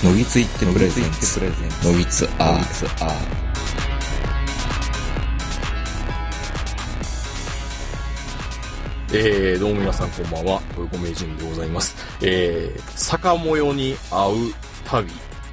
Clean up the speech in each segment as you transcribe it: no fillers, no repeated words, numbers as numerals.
のぎついってプレゼンツのぎつアどうも皆さんこんばんは、トヨコ名人でございます。坂模様に会う旅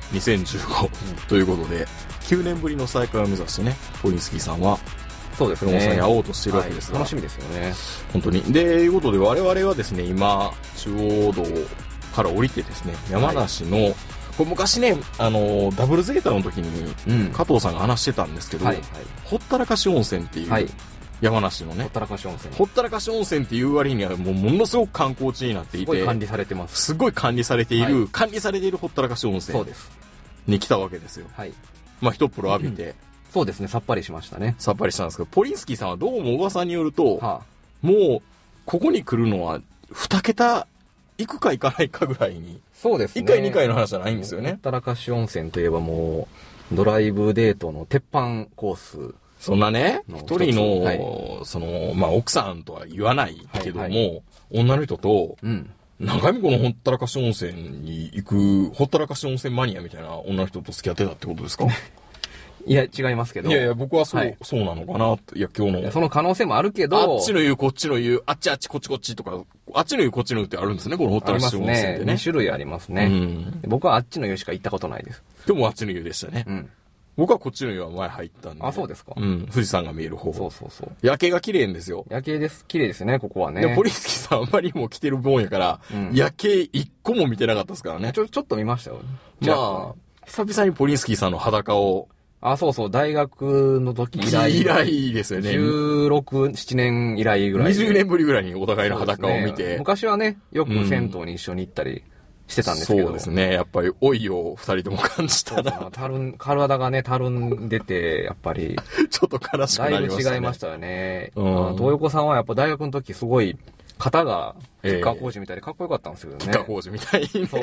2015、ということで、9年ぶりの再会を目指してね、ポリンスキーさんは、 そうですね。 黒本さんに会おうとしてるわけですが、 楽しみですよね。 本当に。で、いうことで我々はですね、今、中央道から降りてですね、山梨の、これ昔ね、ダブルゼータの時に、加藤さんが話してたんですけど、ほったらかし温泉っていう、山梨のね、 ほったらかし温泉。 ほったらかし温泉っていう割にはものすごく観光地になっていて、 すごい管理されてます。 すごい管理されている、管理されているほったらかし温泉に来たわけですよ。まあ一風呂浴びて、 そうですね、さっぱりしましたね。 さっぱりしたんですけど、ポリンスキーさんはどうも噂によると、もうここに来るのは2桁行くか行かないかぐらいに、 そうですね。 1回2回の話じゃないんですよね。 ほったらかし温泉といえばもうドライブデートの鉄板コース。 そんなね、一人の、まあ、奥さんとは言わないけども、女の人と、長見このほったらかし温泉に行く、ほったらかし温泉マニアみたいな女の人と付き合ってたってことですか？ いや、違いますけど。 いやいや、僕はそうなのかなって。いや、今日の。 その可能性もあるけど。 あっちの言う、こっちの言う、あっちあっち、こっちこっちとか、あっちの言う、こっちの言うってあるんですね、このほったらかし温泉ってね。 2種類ありますね。僕はあっちの言うしか行ったことないです。 でもあっちの言うでしたね。僕はこっちの湯は前入ったんで。 あ、そうですか。 富士山が見える方。 そう。 夜景が綺麗んですよ。 夜景です。綺麗ですね、ここはね。 で、ポリンスキーさんあんまりもう来てるもんやから、夜景一個も見てなかったですからね。 ちょっと見ましたよ。 まあ、久々にポリンスキーさんの裸を。 あ、そう、大学の時以来ですよね。 16、7年以来ぐらい。 20年ぶりぐらいにお互いの裸を見て。 昔はね、よく銭湯に一緒に行ったりしてたんですけど。 そうですね。やっぱり老いを二人とも感じたな。 体がね、たるんでて、やっぱり。 ちょっと悲しくなりましたね。 だいぶ違いましたよね。東横さんはやっぱ大学の時すごい、肩が、吉川晃司みたいでかっこよかったんですけどね。 吉川晃司みたいに、ね。そう。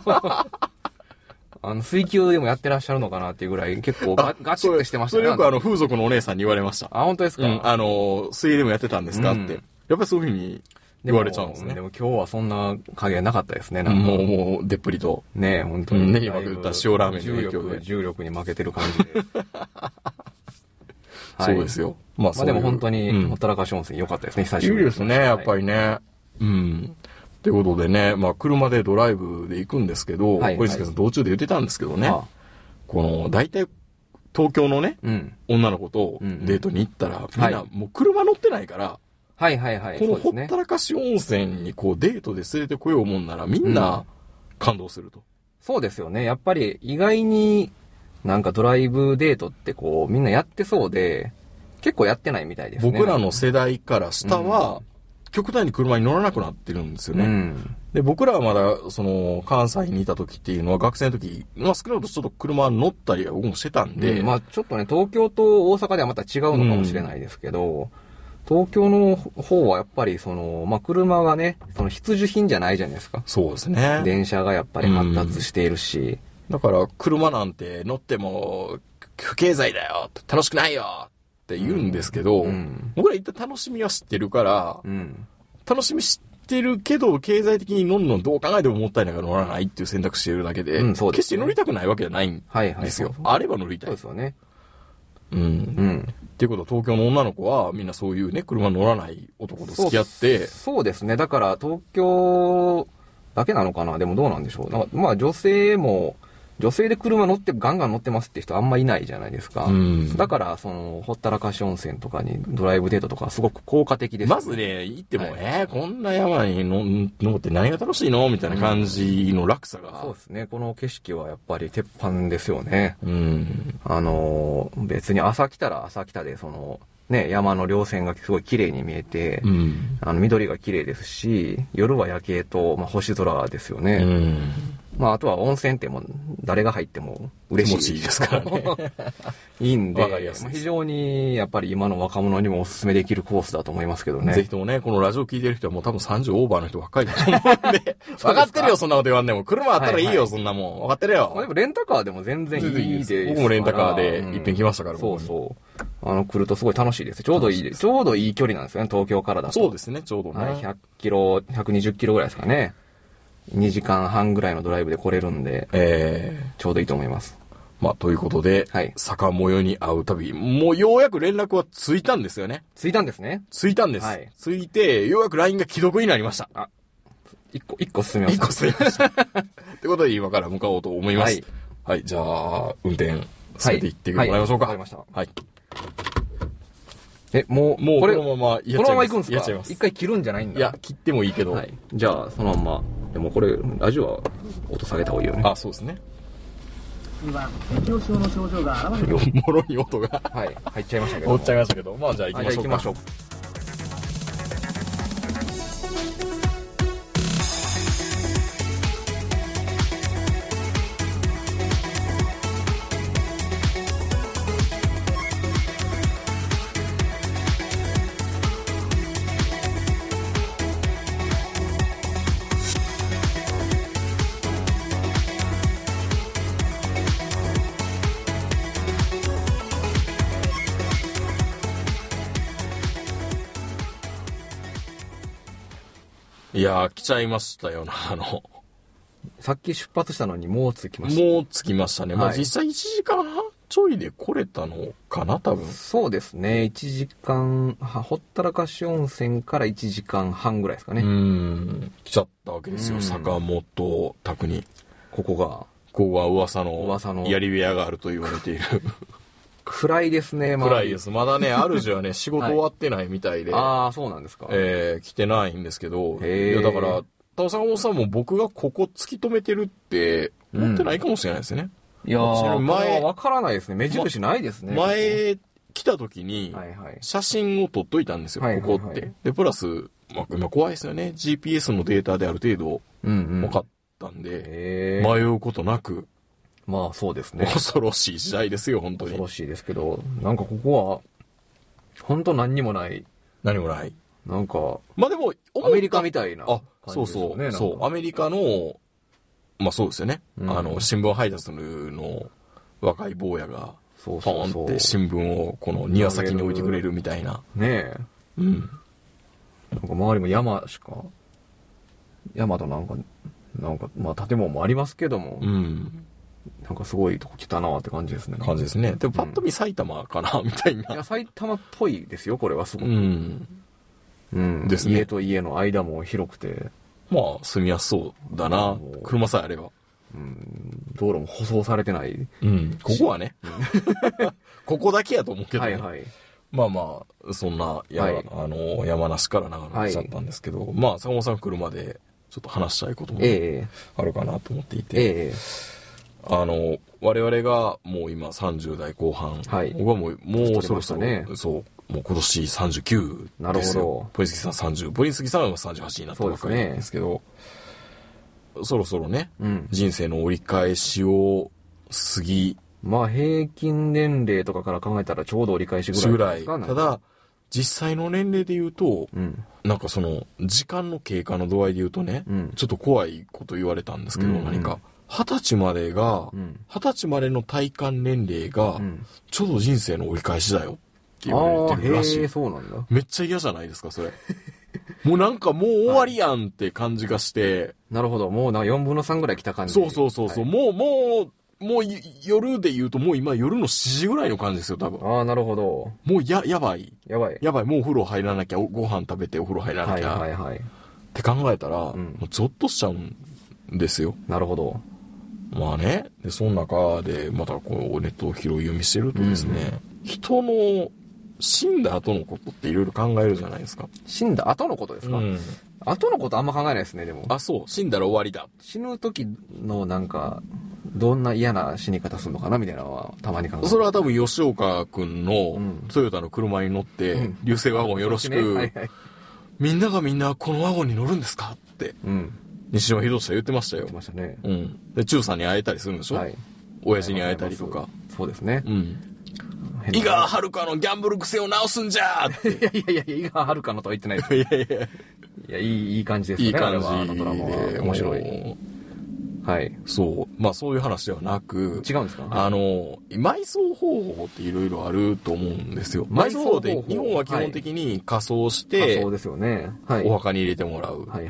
水球でもやってらっしゃるのかなっていうぐらい結構ガチッとしてましたね。 それよく風俗のお姉さんに言われました。 あ、本当ですか？ 水泳でもやってたんですかって。やっぱりそういうふうに言われちゃうんですね。 でも今日はそんな影なかったですね。 もう、でっぷりと。 ね、本当に。 ねぎまくった塩ラーメンの影響で。 重力に負けてる感じで。 そうですよ。 まあでも本当に、ほったらかし温泉良かったですね、久しぶりですね、やっぱりね。ということでね、まあ車でドライブで行くんですけど、小泉さん道中で言ってたんですけどね、大体東京のね、女の子とデートに行ったら、みんなもう車乗ってないから、このほったらかし温泉にこうデートで連れてこようもんならみんな感動すると。 そうですよね。やっぱり意外になんかドライブデートってこうみんなやってそうで、結構やってないみたいですね。 僕らの世代から下は、極端に車に乗らなくなってるんですよね。で、僕らはまだ、関西にいた時っていうのは、学生の時、まあ少なくともちょっと車乗ったりは僕もしてたんで。 まあちょっとね、東京と大阪ではまた違うのかもしれないですけど、東京の方はやっぱりまあ車がね、必需品じゃないじゃないですか。 そうですね。 電車がやっぱり発達しているし。 だから車なんて乗っても不経済だよ、楽しくないよって言うんですけど、僕ら一旦楽しみは知ってるから、楽しみ知ってるけど、経済的に乗るのどう考えてももったいないから乗らないっていう選択しているだけで、決して乗りたくないわけじゃないんですよ。あれば乗りたい。 そうですよね。 っていうことは東京の女の子はみんなそういうね、車乗らない男と付き合って。 そうですね。だから東京だけなのかな。でもどうなんでしょう。まあ女性で車乗ってガンガン乗ってますって人あんまいないじゃないですか。だから、ほったらかし温泉とかにドライブデートとかすごく効果的です、ね。 まずね、行っても、こんな山に登って何が楽しいのみたいな感じの落差が。 そうですね。この景色はやっぱり鉄板ですよね。別に朝来たら朝来たで、ね、山の稜線がすごい綺麗に見えて、緑が綺麗ですし、夜は夜景と、まあ、星空ですよね。まあ、あとは温泉ってもう誰が入っても嬉しい。 気持ちいいですからね。 いいんで、非常にやっぱり今の若者にもお勧めできるコースだと思いますけどね。 ぜひともね、このラジオ聞いてる人はもう多分30オーバーの人ばっかりだと思うんで。分かってるよ、そんなこと言わんでも。車あったらいいよ、そんなもん。分かってるよ。 でもレンタカーでも全然いいです。 僕もレンタカーで一遍来ましたから。 そう。来るとすごい楽しいです。ちょうどいいです。ちょうどいい距離なんですよね、東京からだと。 そうですね、ちょうどね。 100キロ、120キロぐらいですかね。 2時間半ぐらいのドライブで来れるんで、ちょうどいいと思います。 まあ、ということで、はい、坂もよに会う旅、もうようやく連絡はついたんですよね。 ついたんですね。 ついたんです。はい、ついて、ようやく LINE が既読になりました。あ、 一個進みました。 一個進みました。ってことで今から向かおうと思います。はい。はい、じゃあ、運転させていってもらいましょうか。 わかりました。 はい。 もうこのままやっちゃいます。このまま行くんですか？やっちゃいます。一回切るんじゃないんだ。 いや、切ってもいいけど。はい。 じゃあ、そのまま。でもこれ、ラジオは音下げた方がいいよね。 あ、そうですね。今、適応症の症状が現れる。もろに音が。 はい。入っちゃいましたけど。 入っちゃいましたけど。まあじゃあ行きましょうか。行きましょう。いやー、来ちゃいましたよな、 さっき出発したのにもう着きました。 もう着きましたね。まあ実際1時間半ちょいで来れたのかな、多分。 そうですね。1時間、ほったらかし温泉から1時間半ぐらいですかね。 来ちゃったわけですよ。坂本拓に。 ここが噂の槍部屋があると言われている。 暗いですね、 暗いです。まだね、主はね、仕事終わってないみたいで。 はい、ああ、そうなんですか。 来てないんですけど。いや、だから、坂本さんも僕がここ突き止めてるって思ってないかもしれないですね。 いやー、前、わからないですね。目印ないですね。 前、来た時に、写真を撮っといたんですよ、ここって。で、プラス、まあ、今怖いですよね。GPS のデータである程度、分かったんで、迷うことなく、 まあそうですね。 恐ろしい時代ですよ、本当に。 恐ろしいですけど、なんかここは、本当何にもない。 何もない。 なんか、 まあでも、 アメリカみたいな感じですよね。そう、アメリカの、まあそうですよね。新聞配達の若い坊やが、ポンって新聞をこの庭先に置いてくれるみたいな。 ねえ。なんか周りも山となんか、まあ建物もありますけども、なんかすごいとこ来たなって感じですね。 感じですね。でもパッと見埼玉かな、みたいな。 いや、埼玉っぽいですよ、これはすごく。 ですね。 家と家の間も広くて。 まあ、住みやすそうだな。車さえあれば。 道路も舗装されてない。 ここはね。ここだけやと思うけど、ね。 はいはい。 まあまあ、そんな、山梨から長野に来ちゃったんですけど、まあ、坂本さん車でちょっと話したいこともあるかなと思っていて、我々がもう今30代後半、僕はもうそろそろ、そう、もう今年39ですよ。 なるほど。 ポリスキさん30、ポリスキさんは38になったばかりなんですけど、そろそろね、人生の折り返しを過ぎ、 まあ平均年齢とかから考えたらちょうど折り返しぐらいですか。 ただ、実際の年齢で言うと、なんかその、時間の経過の度合いで言うとね、ちょっと怖いこと言われたんですけど、何か、20歳までの体感年齢が、ちょうど人生の折り返しだよって言われてるらしい。 そうなんだ。 めっちゃ嫌じゃないですか、それ。もうなんかもう終わりやんって感じがして。 なるほど。もう4分の3ぐらい来た感じ。 そう。もう夜で言うともう今夜の7時ぐらいの感じですよ、多分。 ああ、なるほど。 もうやばい。 やばい。 もうお風呂入らなきゃ、ご飯食べてお風呂入らなきゃ。って考えたら、もうゾッとしちゃうんですよ。 なるほど。 まあね。で、その中でまたこうネットを拾い読みしてるとですね、人の死んだ後のことっていろいろ考えるじゃないですか。 死んだ後のことですか？後のことあんま考えないですね、でも。 あ、そう。死んだら終わりだ。 死ぬ時のなんか、どんな嫌な死に方するのかなみたいなのはたまに考える。 それは多分吉岡くんのトヨタの車に乗って、流星ワゴンよろしく、みんながみんなこのワゴンに乗るんですかって、西島秀俊は言ってましたよ。 言ってましたね。 で、中さんに会えたりするんでしょ？親父に会えたりとか。 そうですね。 井川遥のギャンブル癖を直すんじゃーって。 いや、井川遥のとは言ってないです。いや、いい感じですね。 いい感じで、面白い。はい。 そう。まあそういう話ではなく。 違うんですか？ 埋葬方法っていろいろあると思うんですよ。埋葬方法って日本は基本的に火葬して、 そうですよね。 お墓に入れてもらう。っ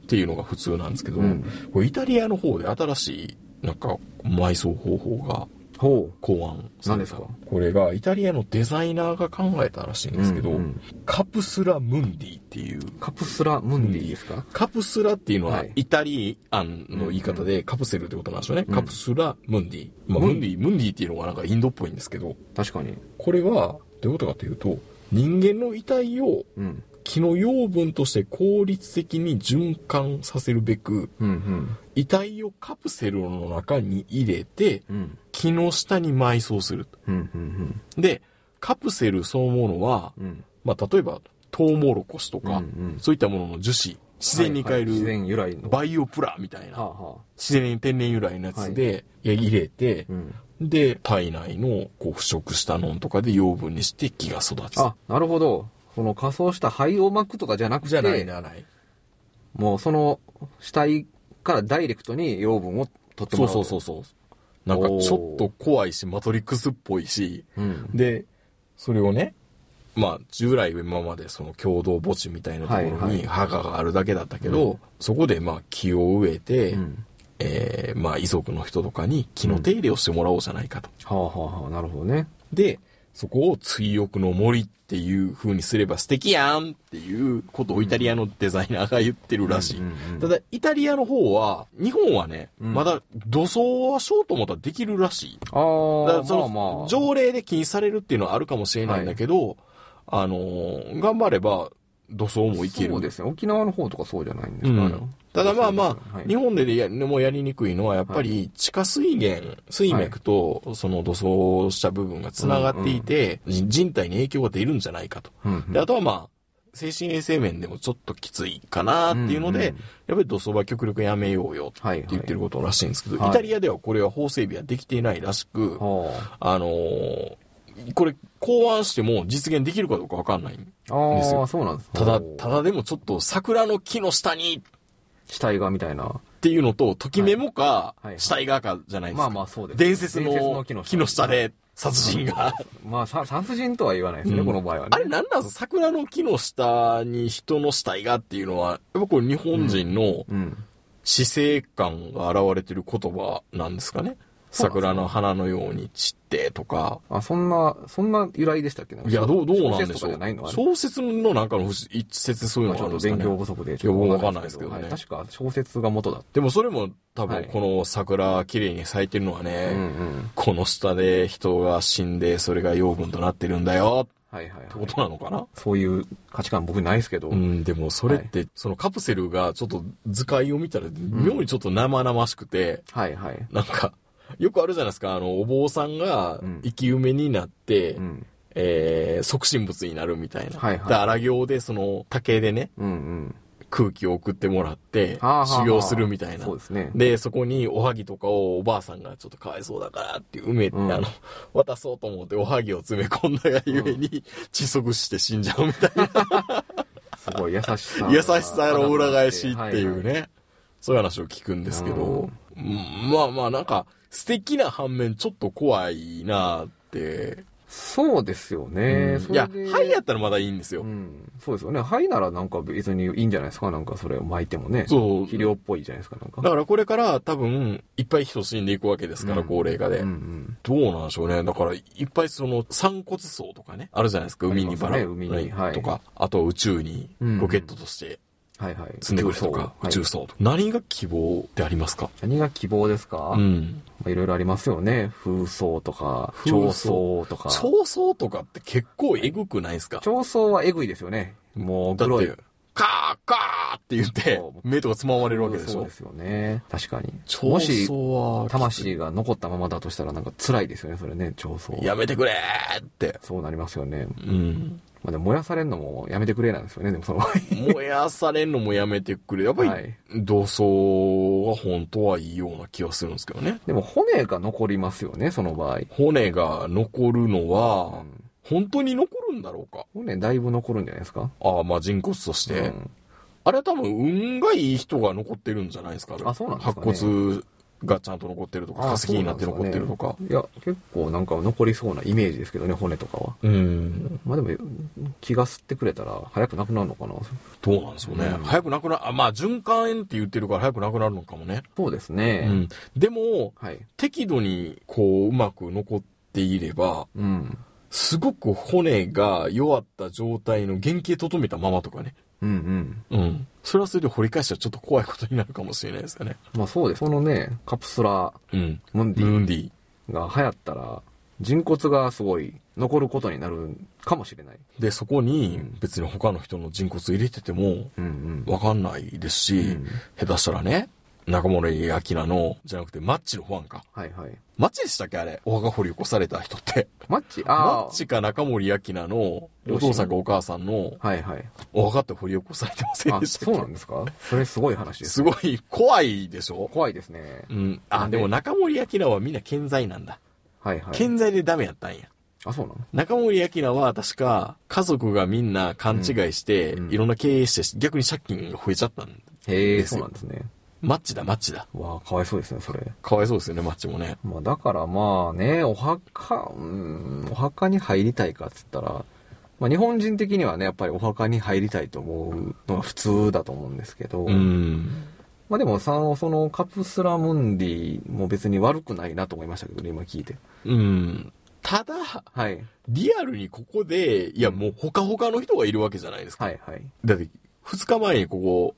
っていうのが普通なんですけど、これイタリアの方で新しいなんか埋葬方法が考案された。 何ですか？ これがイタリアのデザイナーが考えたらしいんですけど、カプスラムンディっていう。 カプスラムンディですか？ カプスラっていうのはイタリアンの言い方でカプセルってことなんですよね。カプスラムンディ。まあ、ムンディっていうのがなんかインドっぽいんですけど。 確かに。これはどういうことかというと、人間の遺体を木の養分として効率的に循環させるべく、遺体をカプセルの中に入れて、木の下に埋葬する。で、カプセルそのものは、まあ、例えばトウモロコシとか、そういったものの樹脂、自然に変えるバイオプラみたいな、自然天然由来のやつで入れて、で、体内のこう腐食したのとかで養分にして木が育つ。 あ、なるほど。その仮装した灰を巻くとかじゃなくて、 じゃない。 もうその死体からダイレクトに養分を取ってもらう。 そう。なんかちょっと怖いし、マトリックスっぽいし、で、それをね、まあ従来今までその共同墓地みたいなところに墓があるだけだったけど、そこでまあ木を植えて、まあ遺族の人とかに木の手入れをしてもらおうじゃないかと。 なるほどね。 で、そこを追憶の森っていう風にすれば素敵やんっていうことをイタリアのデザイナーが言ってるらしい。ただ、イタリアの方は、日本はね、まだ土葬はしようと思ったらできるらしい。だからその条例で禁止されるっていうのはあるかもしれないんだけど、頑張れば土葬もいける。 そうですね。沖縄の方とかそうじゃないんですか。 ただ日本でもやりにくいのはやっぱり地下水脈とその土葬した部分が繋がっていて、人体に影響が出るんじゃないかと。で、あとは精神衛生面でもちょっときついかなっていうので、やっぱり土葬は極力やめようよって言ってることらしいんですけど、イタリアではこれは法整備はできていないらしく、これ考案しても実現できるかどうかわかんないんですよ。 そうなんです。 ただでもちょっと桜の木の下に死体がみたいな。 っていうのと、ときメモか、死体がかじゃないですか。 そうです。 伝説の木の下で殺人が。 殺人とは言わないですね、この場合はね。 あれなんなんですか？桜の木の下に人の死体がっていうのは、やっぱこれ日本人の死生観が現れてる言葉なんですかね。桜の花のように散ってとか。 そんな由来でしたっけ？ いや、どうなんでしょう。小説のなんかの一節そういうのがあるんですかね。 勉強不足で。 いや、わかんないですけどね。 確か小説が元だ。 でもそれも多分この桜綺麗に咲いてるのはね、この下で人が死んでそれが養分となってるんだよ。ってことなのかな？ そういう価値観僕ないですけど。 でもそれって、そのカプセルがちょっと図解を見たら妙にちょっと生々しくて、なんか、よくあるじゃないですか、お坊さんが生き埋めになって、即身仏になるみたいな。で、荒行でその竹でね、空気を送ってもらって、修行するみたいな。 そうですね。 で、そこにおはぎとかをおばあさんがちょっとかわいそうだからって埋めて、渡そうと思っておはぎを詰め込んだがゆえに、窒息して死んじゃうみたいな。 すごい優しさ。 優しさの裏返しっていうね。そういう話を聞くんですけど、なんか、素敵な反面ちょっと怖いなって。 そうですよね。 いや、灰やったらまだいいんですよ。 そうですよね。灰ならなんか別にいいんじゃないですか。なんかそれを巻いてもね。肥料っぽいじゃないですか。なんか。 だからこれから多分いっぱい人死んでいくわけですから、高齢化で。どうなんでしょうね。だからいっぱいその散骨層とかね、あるじゃないですか。海にばらとか、あと宇宙にロケットとして。積んでくれとか、宇宙層とか。何が希望ってありますか？ 何が希望ですか？いろいろありますよね。風葬とか、彫葬とか。 彫葬とかって結構エグくないですか？ 彫葬はエグいですよね。もう黒い。 だって、カーカーって言って、目とかつままれるわけでしょ？ そうですよね。確かに。 彫葬は、 魂が残ったままだとしたらなんか辛いですよね、それね、彫葬。 やめてくれーって。 そうなりますよね。でも燃やされんのもやめてくれなんですよね、でもその燃やされんのもやめてくれ。やっぱり、土葬が本当はいいような気はするんですけどね。 でも骨が残りますよね、その場合。 骨が残るのは、本当に残るんだろうか。 骨だいぶ残るんじゃないですか。 人骨として。あれは多分運がいい人が残ってるんじゃないですか。 そうなんですかね。 白骨がちゃんと残ってるとか、化石になって残ってるとか。 いや、結構なんか残りそうなイメージですけどね、骨とかは。まあでも、気が吸ってくれたら早くなくなるのかな。 どうなんですよね。早くなくなる、まあ循環炎って言ってるから早くなくなるのかもね。 そうですね。 でも、適度にこう、うまく残っていれば、すごく骨が弱った状態の原型とどめたままとかね。それはそれで掘り返したらちょっと怖いことになるかもしれないですよね。 まあそうです。そのね、カプスラムンディが流行ったら、人骨がすごい残ることになるかもしれない。 で、そこに別に他の人の人骨入れてても、わかんないですし、下手したらね、中森明菜の、じゃなくてマッチのファンか。マッチでしたっけあれ。お墓掘り起こされた人って。 マッチマッチか中森明菜の、お父さんかお母さんの、お墓って掘り起こされてませんでしたっけ。 そうなんですか。それすごい話です。 すごい怖いでしょ。 怖いですね。 でも中森明菜はみんな健在なんだ。健在でダメやったんや。 あ、そうなの。 中森明菜は確か家族がみんな勘違いして、いろんな経営して逆に借金が増えちゃったんですよ。 そうなんですね。 マッチだ。 わあ、かわいそうですね、それ。 かわいそうですよね、マッチもね。 まあ、だからまあね、お墓に入りたいかっつったら、まあ日本人的にはね、やっぱりお墓に入りたいと思うのが普通だと思うんですけど、まあでもそのカプスラムンディも別に悪くないなと思いましたけどね、今聞いて。 ただ、リアルにここで、いやもうほかほかの人がいるわけじゃないですか。だって2日前にここ、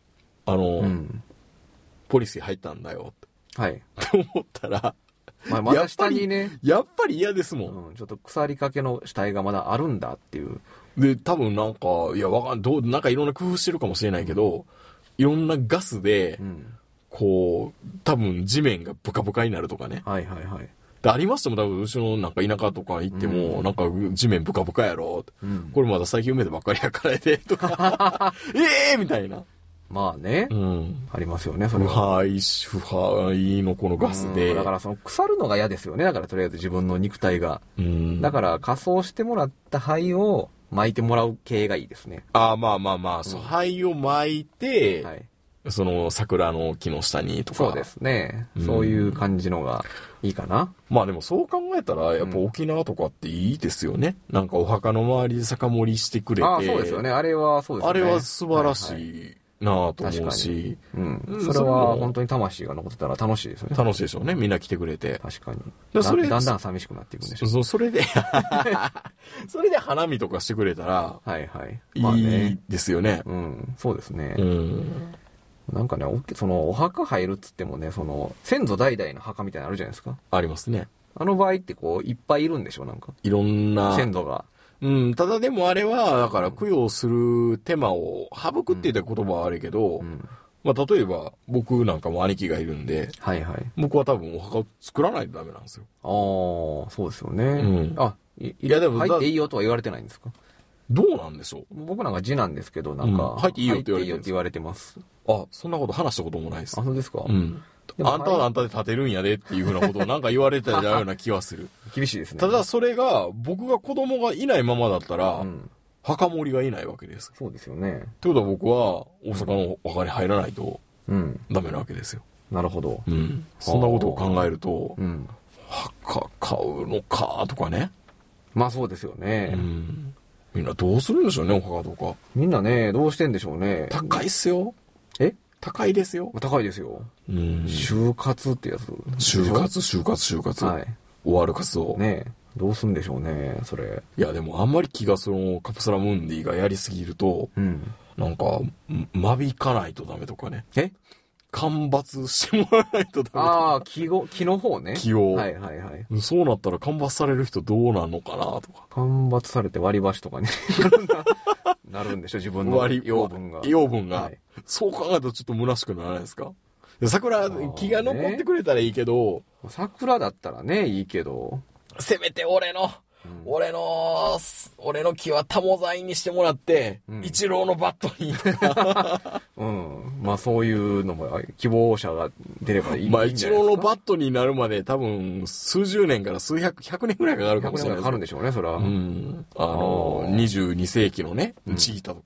ポリスに入ったんだよって思ったら、 まだ下にね、 やっぱり嫌ですもん。 ちょっと腐りかけの死体がまだあるんだっていう。 で、多分なんか、いや、なんかいろんな工夫してるかもしれないけど、いろんなガスで、こう、多分地面がブカブカになるとかね。で、ありましても多分、うちのなんか田舎とか行っても、なんか地面ブカブカやろ。これまだ最近埋めてばっかりやからで、とか。みたいな。 まあね。ありますよね、それは。 腐敗のこのガスで。 だからその腐るのが嫌ですよね。だからとりあえず自分の肉体が。だから仮装してもらった灰を巻いてもらう系がいいですね。 まあ、灰を巻いて、その桜の木の下にとか。 そうですね。そういう感じのがいいかな。 まあでもそう考えたら、やっぱ沖縄とかっていいですよね。なんかお墓の周りで酒盛りしてくれて。 そうですよね。あれはそうですね。 あれは素晴らしい。なぁと思うし、 それは本当に魂が残ってたら楽しいですよね。 楽しいでしょうね。みんな来てくれて。 確かに。 だんだん寂しくなっていくんでしょう。 それで花見とかしてくれたら、いいですよね。 そうですね。なんかね、そのお墓入るっつってもね、その先祖代々の墓みたいなのあるじゃないですか。 ありますね。 あの場合ってこういっぱいいるんでしょ、なんか。 いろんな先祖が。 ただでもあれは、だから供養する手間を省くって言った言葉は悪いけど、まあ例えば僕なんかも兄貴がいるんで、僕は多分お墓作らないとダメなんですよ。 そうですよね。いやでも入っていいよとは言われてないんですか？ どうなんでしょう。 僕なんか次男ですけど、なんか、 入っていいよって言われてます。 そんなこと話したこともないです。 そうですか？ あんたはあんたで立てるんやでっていうふうなことをなんか言われたような気はする。 厳しいですね。 ただそれが、僕が子供がいないままだったら、墓守りがいないわけです。 そうですよね。 ってことは僕は大阪のお墓に入らないとダメなわけですよ。 なるほど。 そんなことを考えると、墓買うのかとかね。 まあそうですよね。 みんなどうするんでしょうね、お墓とか。 みんなね、どうしてんでしょうね。 高いっすよ。高いですよ。 高いですよ。就活ってやつ。 就活。終わる活動。 どうすんでしょうね、それ。 いや、でもあんまり気がそのカプスラムンディがやりすぎると、なんか、間引かないとダメとかね。間伐してもらわないとダメとか。 木の方ね。 木を。そうなったら間伐される人どうなんのかなとか。 間伐されて割り箸とかね。なるんでしょ、自分の養分が。 養分が。そう考えるとちょっと虚しくならないですか？桜、木が残ってくれたらいいけど。 桜だったらね、いいけど。 せめて俺の木はタモ材にしてもらって、一郎のバットに。 まあそういうのも希望者が出ればいい。 まあ一郎のバットになるまで多分数十年から100年ぐらいかかるかもしれない。 かかるんでしょうね、それは。 22世紀のね、チータとか。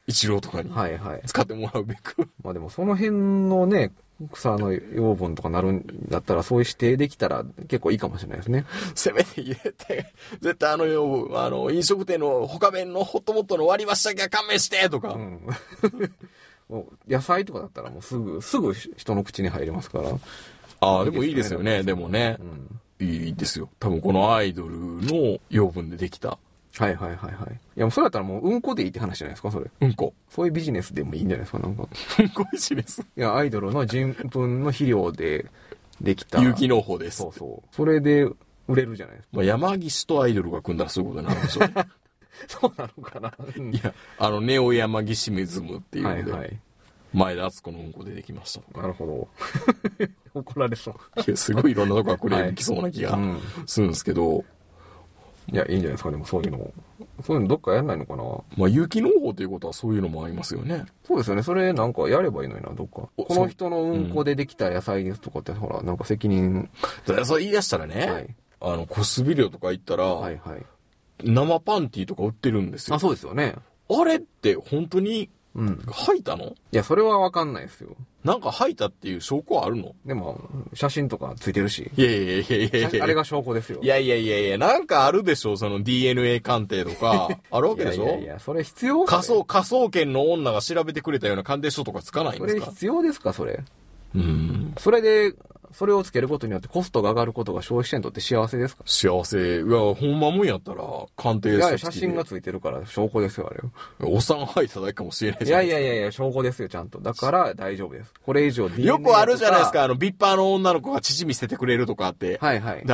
一郎とかに使ってもらうべく。はいはい、 まあでもその辺のね、草の養分とかなるんだったら、そういう指定できたら結構いいかもしれないですね。 せめて入れて、絶対養分、飲食店の他弁のホットモットの割り箸だけは勘弁してとか。うん、 もう野菜とかだったらもうすぐ人の口に入れますから。 ああ、でもいいですよね。でもね、うん、いいですよ。多分このアイドルの養分でできた。 はいはいはいはい。いや、それだったらもううんこでいいって話じゃないですか、それ。 うんこ。 そういうビジネスでもいいんじゃないですか、なんか。 うんこビジネス。 いや、アイドルの人糞の肥料でできた。 有機農法です。 そうそう。それで売れるじゃないですか。 まあ、山岸とアイドルが組んだらそういうことになるんでしょうね。 そうなのかな。 いや、ネオ山岸メズムっていうので。はいはい。前田敦子のうんこでできました。 なるほど。怒られそう。 いや、すごいいろんなとこがクレーム来そうな気がするんですけど。 いや、いいんじゃないですか、でもそういうの。そういうのどっかやんないのかな。 まあ、有機農法ということはそういうのもありますよね。 そうですよね。それなんかやればいいのにな、どっか。この人のうんこでできた野菜ですとかって、ほら、なんか責任。 そう言い出したらね、はい、コスビリオとか行ったら、はいはい、生パンティーとか売ってるんですよ。 あ、そうですよね。 あれって本当に、吐いたの？ いや、それはわかんないですよ。 なんか吐いたっていう証拠はあるの？ でも、写真とかついてるし。 いや。 あれが証拠ですよ。 いや、なんかあるでしょ、その DNA 鑑定とか、あるわけでしょ？ いや、それ必要？ 科捜研の女が調べてくれたような鑑定書とかつかないんですか？ それ必要ですか、それ。それで、それをつけることによってコストが上がることが消費者にとって幸せですか？ 幸せ。いや、ほんまもんやったら、鑑定書付きで。 写真がついてるから証拠ですよ、あれ。 おっさんが吐いただけかもしれないじゃないですか。 いや、証拠ですよ、ちゃんと。だから大丈夫です。これ以上 DNA よくあるじゃないですか、ビッパーの女の子が乳見せてくれるとかって。 はいはい。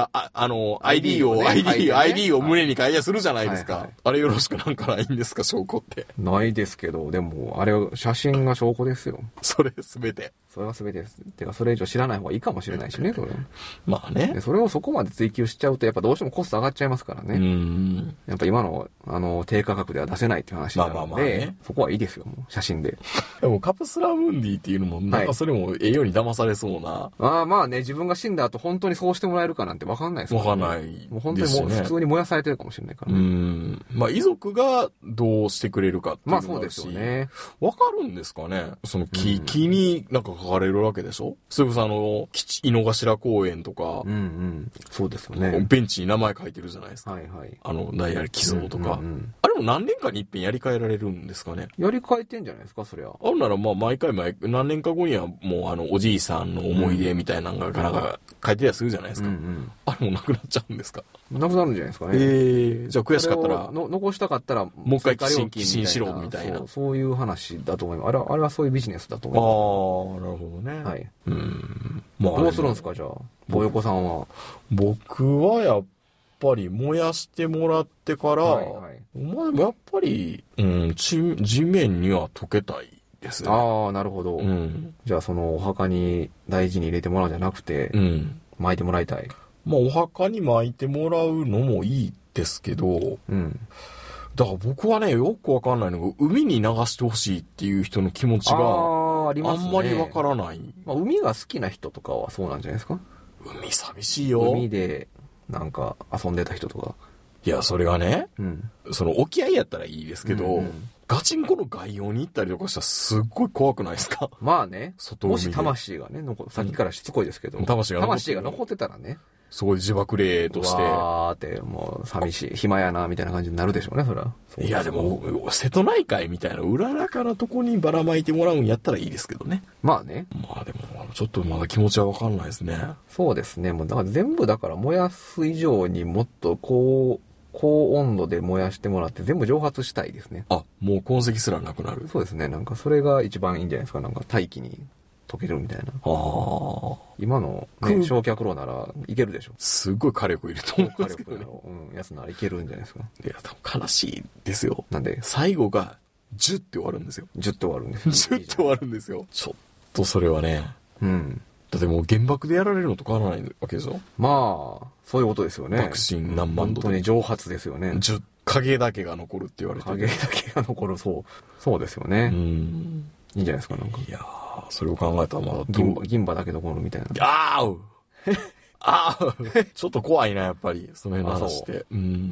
ID を胸に書いたりするじゃないですか。はいはい、あれよろしくなんかないんですか、証拠って。 ないですけど、でも、あれ、写真が証拠ですよ。 それすべて。 それは全てです。てか、それ以上知らない方がいいかもしれないしね、それ。 まあね。 それをそこまで追求しちゃうと、やっぱどうしてもコスト上がっちゃいますからね。やっぱ今の、低価格では出せないっていう話なので、ね、そこはいいですよ、もう、写真で。 でも、カプスラムンディっていうのも、なんかそれもええように騙されそうな。 まあね、自分が死んだ後、本当にそうしてもらえるかなんて分かんないですからね。分かんない。 もう本当にもう普通に燃やされてるかもしれないからね。 まあ、遺族がどうしてくれるかっていうのもあるし。 まあそうですよね。 分かるんですかね。その木になんか書かれるわけでしょ？それこそ井の頭公園とか。 そうですよね。 ベンチに名前書いてるじゃないですか。 はいはい。 ダイヤル寄贈とか。あれも何年かに一遍やり替えられるんですかね。 やり替えてんじゃないですか、そりゃ。 あるならまあ毎回何年か後にはもうおじいさんの思い出みたいなのがなんか書いてたりするじゃないですか。あれもなくなっちゃうんですか。 なくなるんじゃないですかね。 じゃあ悔しかったら。 残したかったら、 もう一回寄進しろみたいな。 そういう話だと思います。あれはそういうビジネスだと思います。 なるほどね。 はい。 まあ、 どうするんですか、じゃあ。ぼよこさんは。 僕はやっぱり燃やしてもらってから、まあでもやっぱり、地面には溶けたいですね。 なるほど。じゃあそのお墓に大事に入れてもらうんじゃなくて、巻いてもらいたい。 まあお墓に巻いてもらうのもいいですけど、だから僕はね、よくわかんないのが、海に流してほしいっていう人の気持ちが、あんまりわからない。 まあ、海が好きな人とかはそうなんじゃないですか？ 海寂しいよ。 海で、なんか遊んでた人とか。 いや、それがね、その沖合やったらいいですけど、ガチンコの外洋に行ったりとかしたらすっごい怖くないですか？ まあね。もし魂がね、さっきからしつこいですけど、魂が残ってたらね。 すごい自爆霊として。 わーって、もう寂しい、暇やな、みたいな感じになるでしょうね、それは。 いや、でも、瀬戸内海みたいな、うららかなとこにばらまいてもらうんやったらいいですけどね。 まあね。 まあでも、ちょっとまだ気持ちはわかんないですね。 そうですね。もう、だから全部だから燃やす以上にもっと高温度で燃やしてもらって全部蒸発したいですね。 もう痕跡すらなくなる。 そうですね。なんかそれが一番いいんじゃないですか。なんか大気に溶けるみたいな。今の、ね、焼却炉ならいけるでしょ。 すごい火力いると思うんですけどね。 やつならいけるんじゃないですか。 いや、多分悲しいですよ。 なんで最後が10って終わるんですよ。 10って終わるんですよ。 10って終わるんですよ。ちょっとそれはね。だってもう原爆でやられるのと変わらないわけでしょ。 まあ、そういうことですよね。 爆心何万度本当に蒸発ですよね。 影だけが残るって言われてる。 影だけが残る、そうですよね。いいんじゃないですか、なんか。 いやー、それを考えたらまだ銀歯だけ残るみたいな。 ちょっと怖いな、やっぱり。その辺の話って。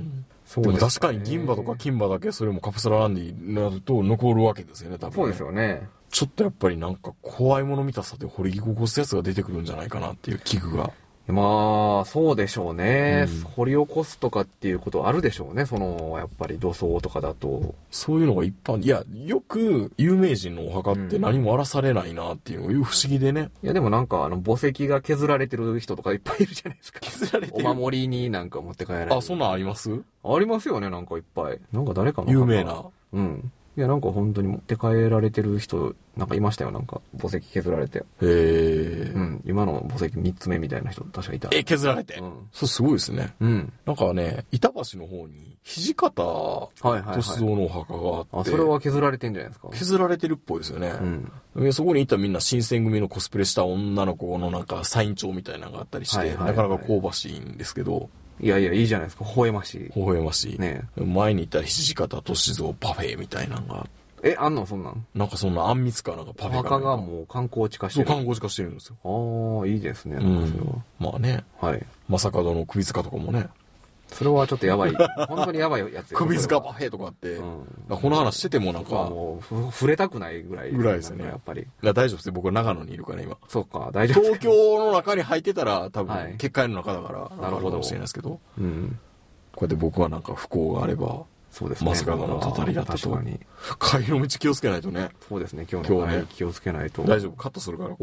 そうですね。 でも確かに銀歯とか金歯だけそれもカプセルランディになると残るわけですよね、多分、ね。 そうですよね。 ちょっとやっぱりなんか怖いもの見たさで掘り起こすやつが出てくるんじゃないかなっていう危惧が。 まあ、そうでしょうね。掘り起こすとかっていうことあるでしょうね。やっぱり土葬とかだと。 そういうのが一般、いや、よく有名人のお墓って何も荒らされないなっていうのが不思議でね。 いや、でもなんか墓石が削られてる人とかいっぱいいるじゃないですか。 削られてる。 お守りになんか持って帰られる。 あ、そんなんあります？ ありますよね、なんかいっぱい。なんか誰かの有名な。 うん。いや、なんか本当に持って帰られてる人、なんかいましたよ、なんか。墓石削られて。 へえ。 うん。今の墓石3つ目みたいな人、確かいた。 削られて。うん。そう、すごいですね。 うん。 なんかね、板橋の方に、土方歳三のお墓があって、 あ、それは削られてんじゃないですか。 削られてるっぽいですよね。うん。そこに行ったらみんな新選組のコスプレした女の子のなんかサイン帳みたいなのがあったりして、なかなか香ばしいんですけど、 いやいや、いいじゃないですか。微笑ましい。 微笑ましい。 ね前に行ったら土方歳三パフェみたいなのが。 あんのそんなん？ なんかそんなあんみつかなんかパフェかお墓がもう観光地化してる。 そう、観光地化してるんですよ。 ああ、いいですね。なんかそれは。 まあね。 はい。 正門の首塚とかもね。 それはちょっとやばい。本当にやばいやつよ。 首塚パフェとかって、この話しててもなんか。 もう、触れたくないぐらい。 ぐらいですよね。 やっぱり。 いや、大丈夫ですよ。僕は長野にいるから今。 そうか、大丈夫。 東京の中に入ってたら多分、結界の中だから、 なるほど。 かもしれないですけど。 うん。 こうやって僕はなんか不幸があれば、 そうですね。 まさかのたたりだったと。 確かに。 帰りの道気をつけないとね。 そうですね。今日ね。気をつけないと。 大丈夫。カットするから。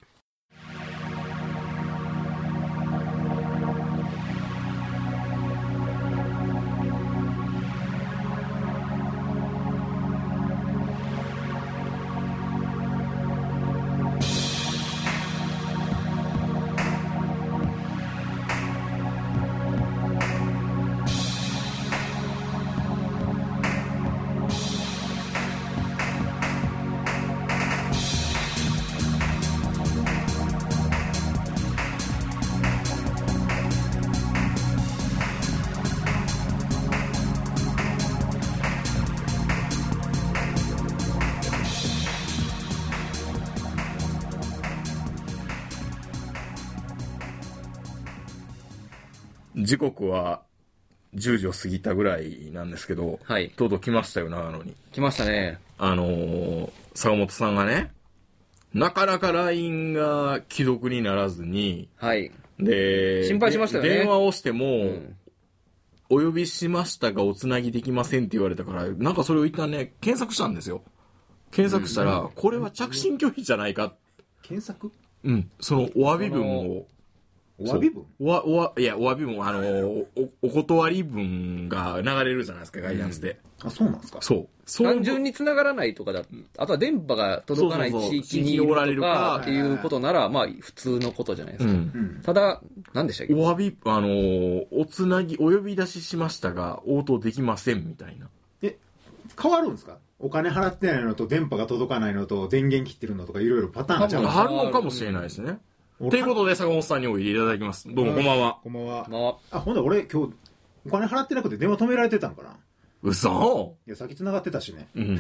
時刻は10時を過ぎたぐらいなんですけど、 はい、 とうとう来ましたよ、長野に。 来ましたね。 坂本さんがね、なかなか LINE が既読にならずに、 はい。 で、 心配しましたよね。 電話をしても、お呼びしましたがおつなぎできませんって言われたから、なんかそれを一旦ね、検索したんですよ。検索したら、これは着信拒否じゃないか。 検索？ うん、そのお詫び文を、 お詫び文？ いや、お詫び文、お断り文が流れるじゃないですか、ガイダンスで。 あ、そうなんですか？ そう。 単純に繋がらないとかだ、あとは電波が届かない地域におられるかっていうことなら、まあ普通のことじゃないですか。ただ、何でしたっけ？ お詫び、おつなぎ、お呼び出ししましたが、応答できませんみたいな。 変わるんですか？お金払ってないのと電波が届かないのと電源切ってるのとかいろいろパターンがあるのかもしれないですね。ということで、坂本さんにおいでいただきます。どうも、こんばんは。 こんばんは。あ、ほんだ俺今日、お金払ってなくて電話止められてたんかな？ 嘘？ いや、先繋がってたしね。 うん。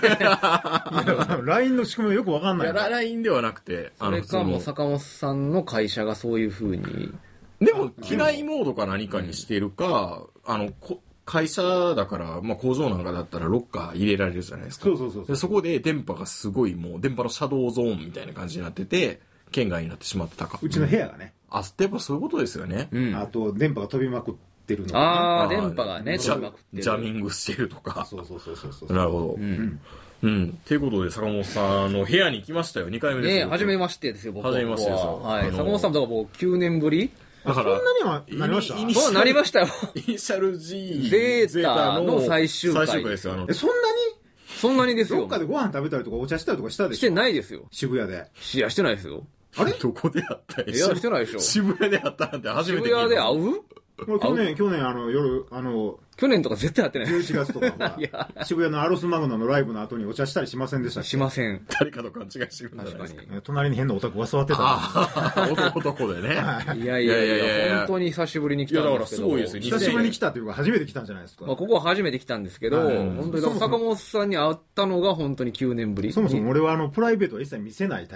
LINE の仕組みはよくわかんない。 いや、LINE ではなくて、 それかもう坂本さんの会社がそういう風に。 でも、機内モードか何かにしているか、会社だから、まあ、工場なんかだったらロッカー入れられるじゃないですか。 そうで、そこで電波がすごいもう、電波のシャドウゾーンみたいな感じになってて、圏外になってしまってたか。 うちの部屋がね。 あ、やっぱそういうことですよね。 うん。あと、電波が飛びまくってるのかな。 ああ、電波がね、飛びまくってる。 ジャミングしてるとか。 そう。 なるほど。うん。うん。ということで、坂本さんの部屋に来ましたよ。2回目ですよ。 ね、初めましてですよ、僕は。 初めましてですよ。 はい。坂本さんとかもう9年ぶりだから、 そんなにはなりましたそうなりましたよ。 イニシャル G ゼータの最終回。 最終回ですよ。 そんなにですよ。 どっかでご飯食べたりとかお茶したりとかしたでしょ？ してないですよ。 渋谷で。 いや、してないですよ。 あれどこでやったいや、してないでしょ。 渋谷でやったなんて初めて聞いた。 渋谷で会う？ 俺去年夜、 去年とか絶対会ってない。 11月とか渋谷のアロスマグナのライブの後にお茶したりしませんでしたっけ？ しません。 誰かと勘違いしてるんじゃないですか。 隣に変なオタクが座ってた。 男でね。 いや、本当に久しぶりに来たんですけど。 いや、だからすごいですよ。 久しぶりに来たというか初めて来たんじゃないですか。 まあ、ここは初めて来たんですけど、本当に坂本さんに会ったのが本当に9年ぶり。 そもそも俺はプライベートは一切見せないタイプだった。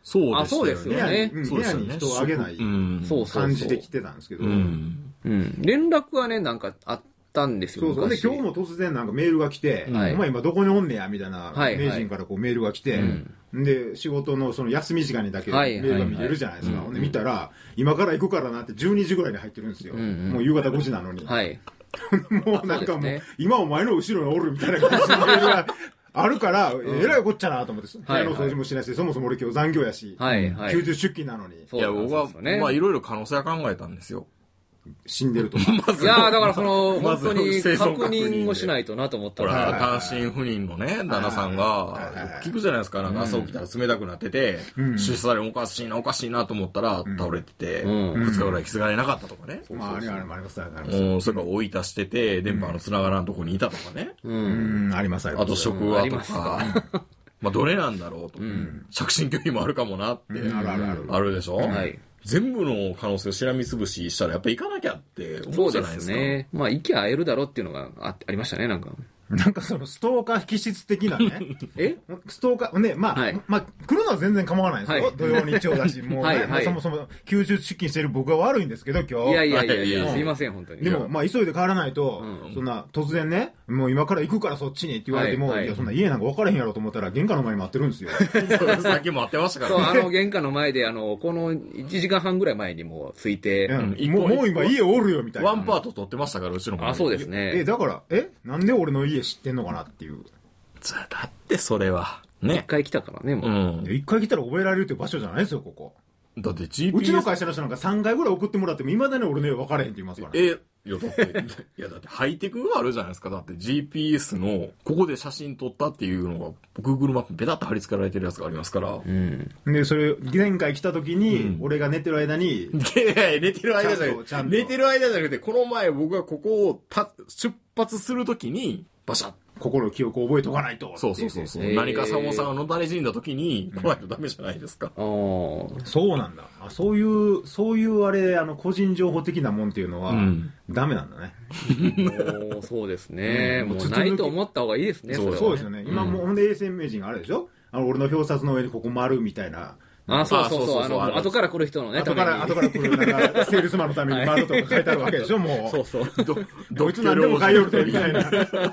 そうですよね。 そうですよね。 部屋に人をあげない感じで来てたんですけど。 連絡はね、なんかあったんですよ。 そうで、今日も突然なんかメールが来て、お前今どこにおんねやみたいな、名人からこうメールが来て、で、仕事のその休み時間にだけメールが見れるじゃないですか。で、見たら、今から行くからなって12時ぐらいに入ってるんですよ。もう夕方5時なのに。もうなんかもう、今お前の後ろにおるみたいな感じのメールがあるから、えらいこっちゃなと思って、部屋の掃除もしないし、そもそも俺今日残業やし、休日出勤なのに。 いや、僕は、まあいろいろ可能性は考えたんですよ。 死んでるとか。 いやだからその、本当に確認をしないとなと思ったら。 単身赴任のね、旦那さんが、聞くじゃないですか、なんか朝起きたら冷たくなってて、出産おかしいなと思ったら倒れてて、2日ぐらい気づかれなかったとかね。 まあ、あります。 それから追い出してて、電波の繋がらんとこにいたとかね。 あります。 あと職場とか。まあ、どれなんだろうと。着信拒否もあるかもなって。あるでしょ。はい。全部の可能性をしらみつぶししたらやっぱ行かなきゃって思うじゃないですか。そうですね。 まあ行きゃ会えるだろうっていうのがありましたね、なんか。 なんかそのストーカー気質的なね。ストーカー、ね、まあ、来るのは全然構わないですよ。土曜日曜だし、もうね、そもそも休日出勤してる僕が悪いんですけど、今日。 いや、すいません、本当に。 でも、まあ、急いで帰らないと、そんな、突然ね、もう今から行くからそっちにって言われても、いや、そんな家なんか分からへんやろと思ったら、玄関の前に待ってるんですよ。 さっき待ってましたからね。そう、玄関の前で、この1時間半ぐらい前にもう着いて、 もう今家おるよ、みたいな。 ワンパート取ってましたから、うちのあ、そうですね。 だから、なんで俺の家知ってんのかなっていう。 だってそれは。ね。 一回来たからね、もう。一回来たら覚えられるっていう場所じゃないですよ、ここ。 だって GPS。 うちの会社の人なんか3回ぐらい送ってもらっても、未だに俺の家分からへんって言いますからね。 いや、だってハイテクがあるじゃないですか。だって GPS の、ここで写真撮ったっていうのが、Google マップにペタッと貼り付けられてるやつがありますから。 で、それ、前回来た時に、俺が寝てる間に。 寝てる間じゃなくて、この前僕がここを出発する時に、バシャッ。 心の記憶を覚えとかないと。 そう。何かサモさんがのたれ死んだ時に来ないとダメじゃないですか。 そうなんだ。そういうあれ、個人情報的なもんっていうのは、ダメなんだね。 そうですね。もうないと思った方がいいですね。 そうですよね。今もうほんで衛星名人があるでしょ？俺の表札の上にここ丸みたいな。 そう。後から来る人のね、 後から来る、なんか、セールスマンのために丸とか書いてあるわけでしょ、もう。 そう。 どいつなんでも買いよると、みたいな。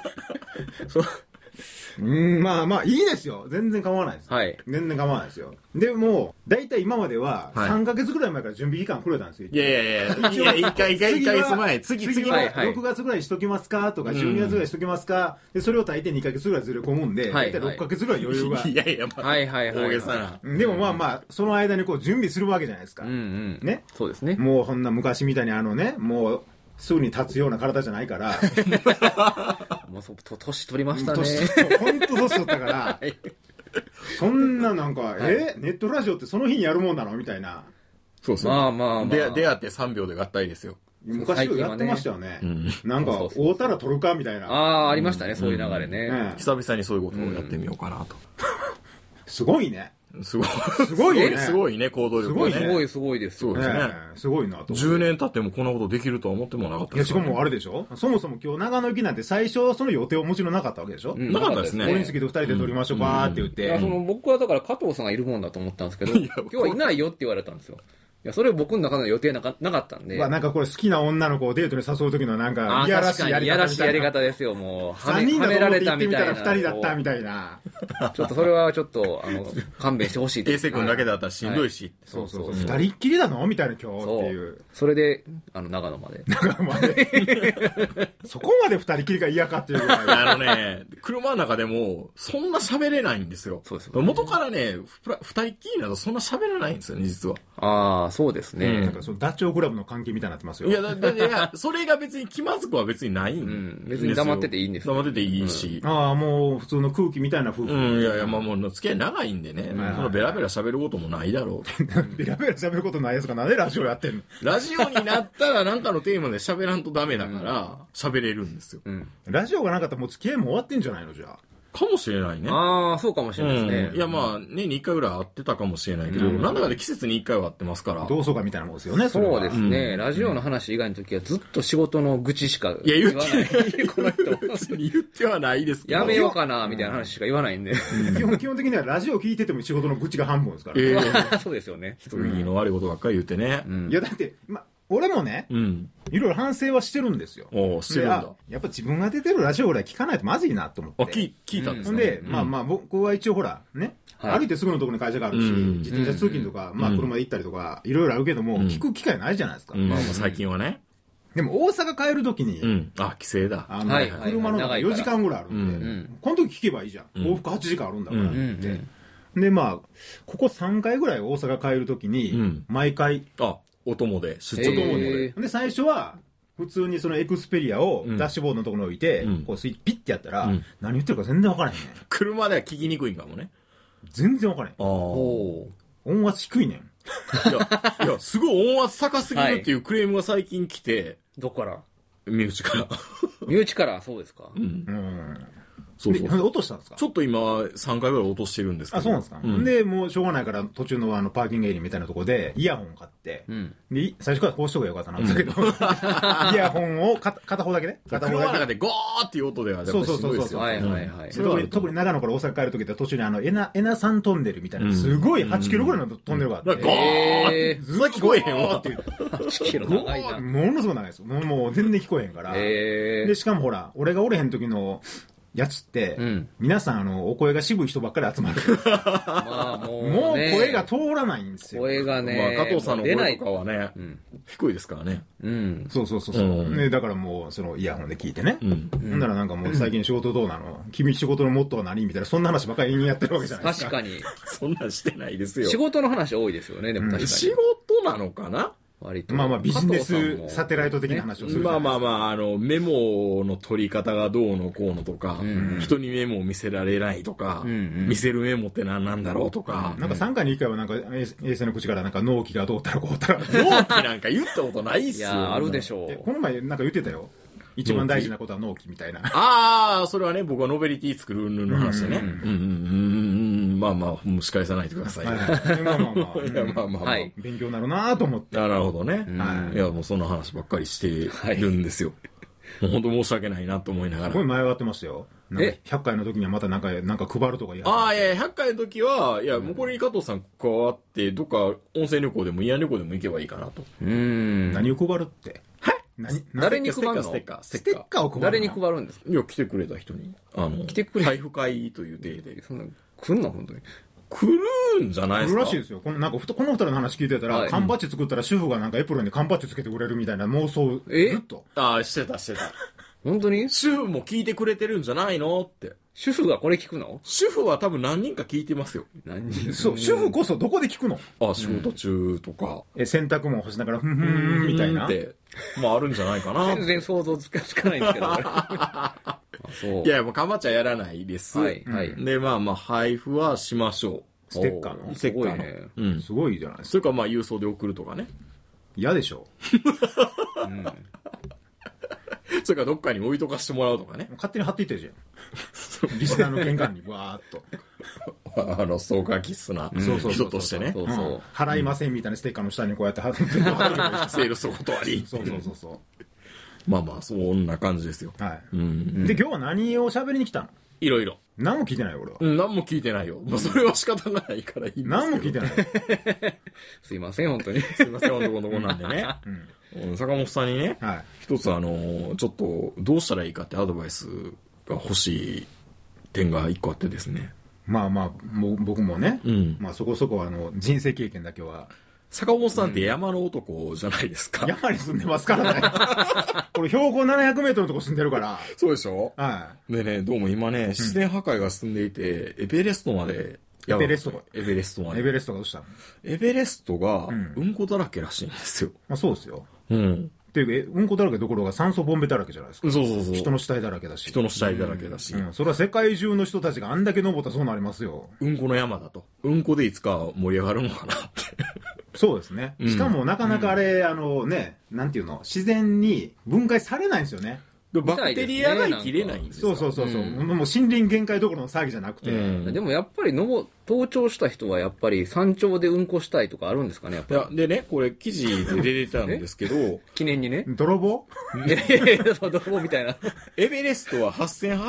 まあ、いいですよ。全然構わないです。 はい。 全然構わないですよ。でも、だいたい今までは、3ヶ月ぐらい前から準備期間くれたんですよ。 いや、1ヶ月前、次は6月ぐらいにしときますかとか、12月ぐらいにしときますかで、それを大抵2ヶ月ぐらいずれ込むんで、だいたい6ヶ月ぐらい余裕が。 いや、大げさな。でもまあ、その間にこう準備するわけじゃないですか。 ね。そうですね。 もうそんな昔みたいにもう、すぐに立つような体じゃないから。 もう年取りましたね。 本当年取ったから。そんななんか、ネットラジオってその日にやるもんなのみたいな。 そう。 まあ。 出会って3秒で合体ですよ。 昔やってましたよね。なんか、会うたら取るかみたいな。 ありましたね、そういう流れね。 久々にそういうことをやってみようかなと。 すごいね。 すごいね、行動力ね。すごいです。 そうですね。 すごいなと。 10年経ってもこんなことできるとは思ってもなかった。 いや、しかもあれでしょ？そもそも今日長野行きなんて最初その予定をもちろんなかったわけでしょ？ なかったですね。 俺につきで2人で撮りましょうかって言って。 僕はだから加藤さんがいるもんだと思ったんですけど、今日はいないよって言われたんですよ。いや、それ僕の中の予定なかったんで。 なんかこれ好きな女の子をデートに誘う時のなんか、いやらしいやり方ですよ、もう。 3人だと思って行ってみたら2人だったみたいな。 ちょっとそれはちょっと、勘弁してほしいです。衛生君だけだったらしんどいし。 そう。2人っきりなのみたいな今日っていう。 それで、長野まで。 そこまで2人っきりが嫌かっていうぐらい。車の中でも、そんな喋れないんですよ。そうです。元からね、2人っきりなどそんな喋らないんですよね、実は。 そうですね。 なんかダチョウ倶楽部の関係みたいになってますよ。 いや、それが別に気まずくは別にないんですよ。 別に黙ってていいんですよ。 黙ってていいし。 もう普通の空気みたいな夫婦。 いや、まあもう付き合い長いんでね。そのベラベラ喋ることもないだろう。ベラベラ喋ることないやつがなんでラジオやってんの？ ラジオになったらなんかのテーマで喋らんとダメだから、喋れるんですよ。 ラジオがなかったらもう付き合いも終わってんじゃないのじゃあ。 かもしれないね。 ああ、そうかもしれないですね。 いや、まあ、年に1回ぐらい会ってたかもしれないけど、なんだかで季節に1回は会ってますから。 同窓会みたいなもんですよね、 そうですね。ラジオの話以外の時はずっと仕事の愚痴しか言わない。 この人。 別に言ってはないですけど。 やめようかな、みたいな話しか言わないんで。 基本的にはラジオ聞いてても仕事の愚痴が半分ですから。 そうですよね。 一人の悪いことばっかり言ってね。 いや、だって、俺もね、いろいろ反省はしてるんですよ。 してるんだ。 やっぱ自分が出てるラジオぐらい聞かないとまずいなと思って。 聞いたんですか？ で、僕は一応ほら、ね、歩いてすぐのところに会社があるし、自転車通勤とか、車で行ったりとか、いろいろあるけども、聞く機会ないじゃないですか。 最近はね。 でも大阪帰るときに、 帰省だ。 車の中4時間ぐらいあるんで、この時聞けばいいじゃん。往復8時間あるんだからって。で、ここ3回ぐらい大阪帰るときに、毎回、 お供で、出張友で。 で、最初は、普通にそのエクスペリアをダッシュボードのところに置いて、こうピッてやったら、何言ってるか全然わからへんねん。 車では聞きにくいんかもね。 全然わからへん。音圧低いねん。 いや、すごい音圧高すぎるっていうクレームが最近来て。 どこから？ 身内から。 身内から、そうですか。 そう。落としたんですか？ ちょっと今、3回ぐらい落としてるんですけど。 そうなんですか？で、もうしょうがないから、途中のパーキングエリアみたいなところで、イヤホン買って、で、最初からこうしとけばよかったな、だけど、イヤホンを片方だけね。 車の中でゴーっていう音では、 そう。特に長野から大阪帰るときって途中にエナサントンネルみたいな、すごい8キロぐらいのトンネルがあって、 ゴーって、ずっと聞こえへんわって。 8キロ長いな。 ものすごい長いですよ。もう全然聞こえへんから。で、しかもほら、俺がおれへん時の、やつって、皆さんお声が渋い人ばっかり集まる。もう声が通らないんですよ。 声がね、 加藤さんの声とかはね、低いですからね。 そう。ね、だからもう、そのイヤホンで聞いてね。ほんならなんかもう最近仕事どうなの？君仕事のモットーは何みたいな、そんな話ばっかりやってるわけじゃないですか。 確かに。 そんなんしてないですよ。 仕事の話多いですよね、でも確かに。 仕事なのかな？ 割と。 ビジネスサテライト的な話をする。 メモの取り方がどうのこうのとか、人にメモを見せられないとか、見せるメモって何なんだろうとか。 なんか3回に1回はなんか衛星の口からなんか納期がどうたらこうたら。 納期なんか言ったことないっすよ。 いや、あるでしょう。 この前なんか言ってたよ。一番大事なことは納期みたいな。 それはね、僕はノベリティ作るの話でね。蒸し返さないでください。 勉強になるなと思って。 なるほどね。いや、もうそんな話ばっかりしてるんですよ。もう本当申し訳ないなと思いながら。 これ前はってましたよ。100回の時にはまたなんか配るとか言いいや、100回の時は、いや、もうこれに加藤さん加わって、どっか温泉旅行でも慰安旅行でも行けばいいかなと。 何を配るって誰に配るの？ ステッカーを配るの？ 誰に配るんですか？ いや、来てくれた人に。 来てくれ配布会という体で。 そんな、来んの本当に。 来るんじゃないですか？ 来るらしいですよ。この二人の話聞いてたら、缶バッジ作ったら主婦がなんかエプロンに缶バッジつけてくれるみたいな妄想、ずっと。 してた。 本当に？ 主婦も聞いてくれてるんじゃないのって。 主婦がこれ聞くの？ 主婦は多分何人か聞いてますよ。 そう、主婦こそどこで聞くの？ 仕事中とか。 洗濯物干しながら、みたいな。 って。あるんじゃないかな。 全然想像つかないんですけど。 そう。いや、もうかまちゃんやらないです。で、配布はしましょう。 ステッカーの。 ステッカーの。 すごいじゃないですか。 それから郵送で送るとかね。 嫌でしょ。 それからどっかに置いとかしてもらうとかね。 勝手に貼っていってるじゃん。リスナーの玄関にわーっと。 ストーカー気質な人としてね。 払いませんみたいなステッカーの下にこうやって貼ってる。 セールスお断り。 そう。 そんな感じですよ。 はい。で、今日は何を喋りに来たの？ いろいろ。 何も聞いてないよ、俺は。 何も聞いてないよ。それは仕方がないからいいんですけど。 何も聞いてない。 すいません、本当に。 すいません、男の子なんでね。坂本さんにね、一つちょっとどうしたらいいかってアドバイスが欲しい点が一個あってですね。 僕もね、そこそこ人生経験だけは。 坂本さんって山の男じゃないですか。 山に住んでますからね。これ標高700メートルのとこ住んでるから。 そうでしょ？ はい。 でね、どうも今ね、自然破壊が進んでいて、エベレストまで。 エベレストがエベレストがどうしたの？ エベレストが、うんこだらけらしいんですよ。 そうですよ。っていうか、うんこだらけどころが酸素ボンベだらけじゃないですか。 そう。 人の死体だらけだし。 人の死体だらけだし。 それは世界中の人たちがあんだけ登ったらそうなりますよ。 うんこの山だと。うんこでいつか盛り上がるのかなって。 そうですね。しかもなかなかあれ、なんていうの、自然に分解されないんですよね。 バクテリアが生きれないんですか？ そう。もう森林限界どころの騒ぎじゃなくて。 でもやっぱり登頂した人はやっぱり山頂でうんこしたいとかあるんですかね、やっぱり。 いや、でね、これ記事で出てたんですけど、 記念にね。 泥棒そう、泥棒みたいな。 エベレストは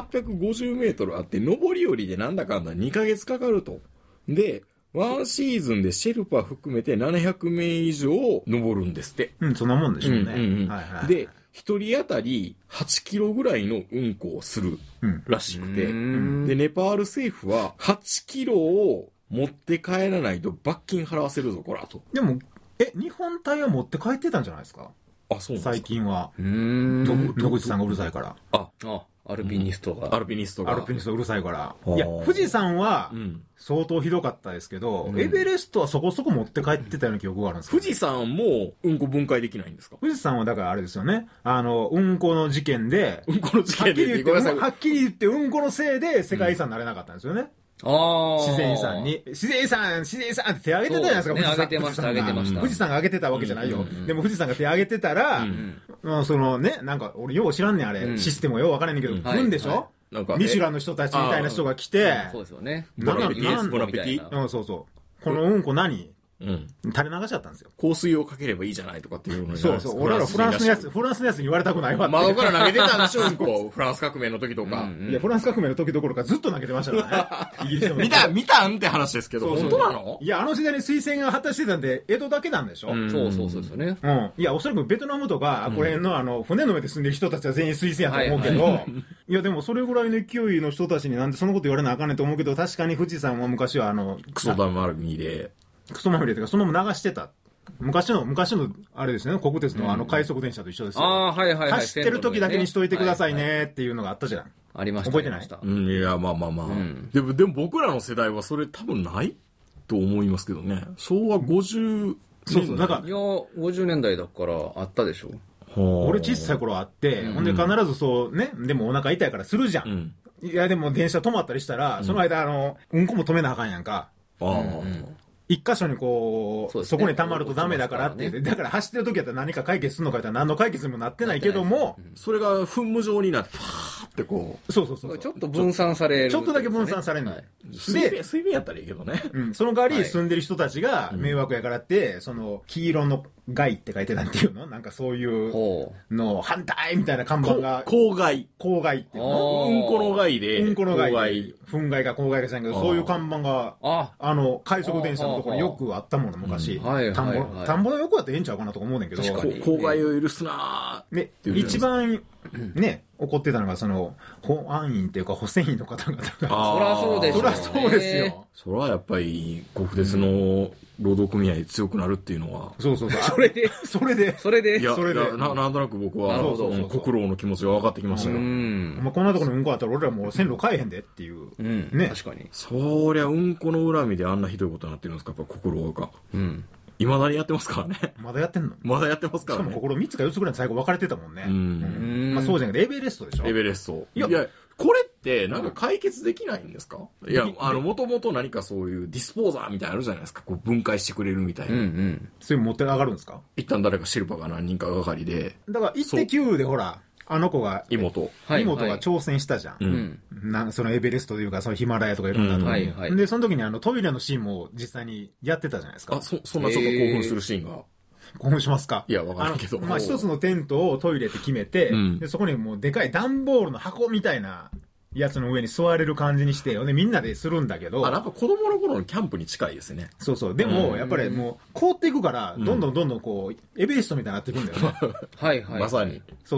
8850メートルあって、上り下りでなんだかんだ2ヶ月かかると。で、ワンシーズンでシェルパ含めて700名以上登るんですって。 そんなもんでしょうね。 で、一人当たり8キロぐらいのうんこをするらしくて、で、ネパール政府は8キロを持って帰らないと罰金払わせるぞ、こらと。 でも、日本隊は持って帰ってたんじゃないですか？ あ、そうなんですか？ 最近は。野口さんがうるさいから。 アルピニストがうるさいから。いや、富士山は相当ひどかったですけど、エベレストはそこそこ持って帰ってたような記憶があるんですよ。 富士山もうんこ分解できないんですか？ 富士山はだからあれですよね。うんこの事件で、はっきり言ってうんこのせいで世界遺産になれなかったんですよね。自然遺産に。自然遺産って手挙げてたじゃないですか、 上げてました。 富士山が上げてたわけじゃないよ。でも富士山が手挙げてたら、そのね、なんか俺よう知らんねん、あれ。システムはようわからんねんけど、来るんでしょ？ミシュランの人たちみたいな人が来て、 そうですよね。 ボラペティそう。このうんこ何？垂れ流しちゃったんですよ。 香水をかければいいじゃないとかっていうのに。 そう。俺らフランスのやつに言われたくないわって。 窓から投げてたんでしょ、うんこ。フランス革命の時とか。 いや、フランス革命の時どころかずっと投げてましたからね。イギリスの。 見たんって話ですけど、本当なの？ いや、あの時代に水栓が発達してたんで、江戸だけなんでしょ？ そうですよね。 いや、おそらくベトナムとか、これの船の上で住んでる人たちは全員水栓やと思うけど、いや、でもそれぐらいの勢いの人たちになんでそのこと言われなあかんねんと思うけど、確かに富士山は昔はクソだまるみで。 クソまみれというか、そのまま流してた。昔の、あれですね、国鉄の快速電車と一緒ですよ。走ってる時だけにしといてくださいねっていうのがあったじゃん。 ありました。 覚えてない？ いや、まあ。でも僕らの世代はそれ多分ないと思いますけどね。昭和50年代。 だから。 いや、50年代だからあったでしょ。 俺小さい頃あって、ほんで必ずそうね、でもお腹痛いからするじゃん。いや、でも電車止まったりしたら、その間うんこも止めなあかんやんか。一箇所にそこに溜まるとダメだからって、だから走ってる時やったら何か解決するのかって何の解決にもなってないけども、 それが噴霧状になって、ファーってそう。 ちょっと分散される。 ちょっとだけ分散されるの。 で、水面やったらいいけどね。 その代わり住んでる人たちが迷惑やからって、黄色の害って書いてたっていうの？なんかそういうの反対みたいな看板が。 公害。 公害っていうの。うんこの害で。 うんこの害。憤慨か公害かじゃないけど、そういう看板が、快速電車のところによくあったもの、昔。田んぼの横だってええんちゃうかなとか思うねんけど。 公害を許すなー。ね、一番、ね、怒ってたのが、保安員っていうか、補選員の方々が。 そらそうでしょ。 そらそうですよ。 そらやっぱり、国鉄の労働組合強くなるっていうのは。 そう。 それで。 いや、なんとなく僕は、国労の気持ちが分かってきましたよ。 こんなところにうんこあったら俺らもう線路変えへんでっていう。ね。 確かに。 そりゃうんこの恨みであんなひどいことになってるんですか、やっぱ国労が。未だにやってますからね。 まだやってんの？ まだやってますからね。 しかも心3つか4つぐらいの最後分かれてたもんね。まあそうじゃなくて、エベレストでしょ？ エベレスト。いや、これってなんか解決できないんですか？いや、もともと何かそういうディスポーザーみたいなのあるじゃないですか。分解してくれるみたいな。 それ持って上がるんですか？ 一旦誰かシェルパが何人かがかりで。 だから、1.9でほら、あの子が、妹が挑戦したじゃん。そのエベレストというか、そのヒマラヤとかいろんなところで、その時にトイレのシーンも実際にやってたじゃないですか。 そんなちょっと興奮するシーンが。 興奮しますか？ いや、わかんないけど。 まあ、一つのテントをトイレって決めて、で、そこにもうでかい段ボールの箱みたいな、やつの上に座れる感じにして、みんなでするんだけど。 なんか子供の頃のキャンプに近いですね。 そう。でも、やっぱりもう、凍っていくから、どんどんエベレストみたいになっていくんだよね。 まさに。 そう。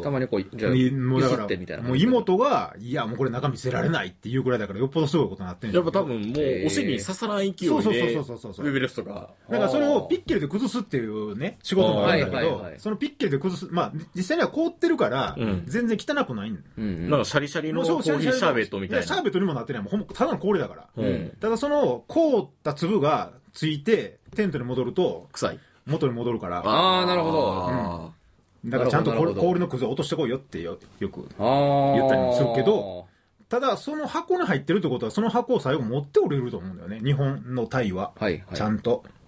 たまにじゃあ、 もうだから、もう妹が、いや、もうこれ中見せられないっていうくらいだから、よっぽどすごいことになってんじゃん。 やっぱ多分もう、お尻に刺さらん勢いで、エベレストが。 だからそれをピッケルで崩すっていうね、仕事もあるんだけど、そのピッケルで崩す、まあ、実際には凍ってるから、全然汚くないんだ。 なんかシャリシャリのコーヒーシャーベットみたいな。 シャーベットにもなってない。もうただの氷だから。ただその凍った粒がついて、テントに戻ると、 臭い。 元に戻るから。 なるほど。 だからちゃんと氷のくずを落としてこいよってよく言ったりもするけど、ただその箱に入ってるってことは、その箱を最後持って降りると思うんだよね。日本のタイは。ちゃんと。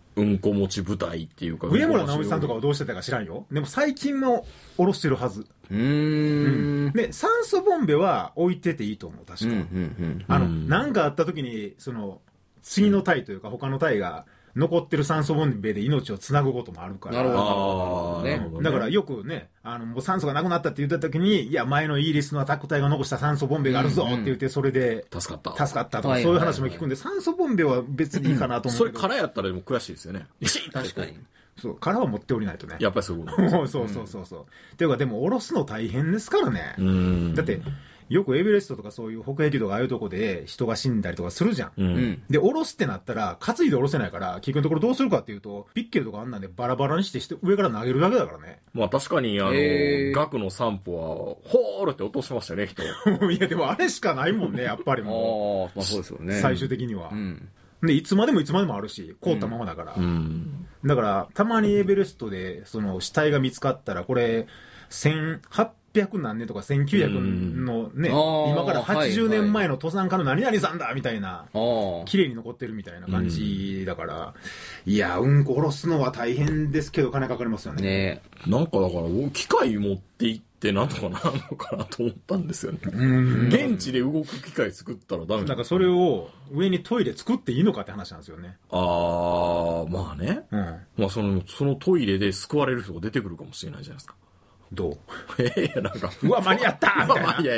うんこ持ち部隊っていうか。 上村直美さんとかはどうしてたか知らんよ。でも最近も下ろしてるはず。で、酸素ボンベは置いてていいと思う、確か。なんかあった時に、次の隊というか他の隊が、残ってる酸素ボンベで命をつなぐこともあるから。 なるほど。ね。 だからよくね、もう酸素がなくなったって言った時に、いや、前のイギリスのアタック隊が残した酸素ボンベがあるぞって言って、それで、 助かったとか、そういう話も聞くんで、酸素ボンベは別にいいかなと思う。 それ空やったらでも悔しいですよね。 確かに。 そう、空は持っておりないとね。 やっぱりそういうことそう。っていうか、でも、下ろすの大変ですからね。だって、よくエベレストとかそういう北壁とかああいうとこで人が死んだりとかするじゃん。で、下ろすってなったら、担いで下ろせないから、結局のところどうするかっていうと、ピッケルとかあんなんでバラバラにして上から投げるだけだからね。 まあ確かに、額の散歩は、ホールって落としてましたよね、人。 いや、でもあれしかないもんね、やっぱりもう。まあそうですよね。 最終的には。で、いつまでもあるし、凍ったままだから。だから、たまにエベレストで、死体が見つかったら、これ、1800何年とか1900のね、今から80年前の登山家の何々さんだみたいな、綺麗に残ってるみたいな感じだから、いや、うんこ下ろすのは大変ですけど、金かかりますよね。 なんかだから、機械持って行ってなんとかなるのかなと思ったんですよね。現地で動く機械作ったらダメなんかそれを上にトイレ作っていいのかって話なんですよね。 まあね。まあそのトイレで救われる人が出てくるかもしれないじゃないですか。 どうなんか。 うわ、間に合ったみたいな。 いや、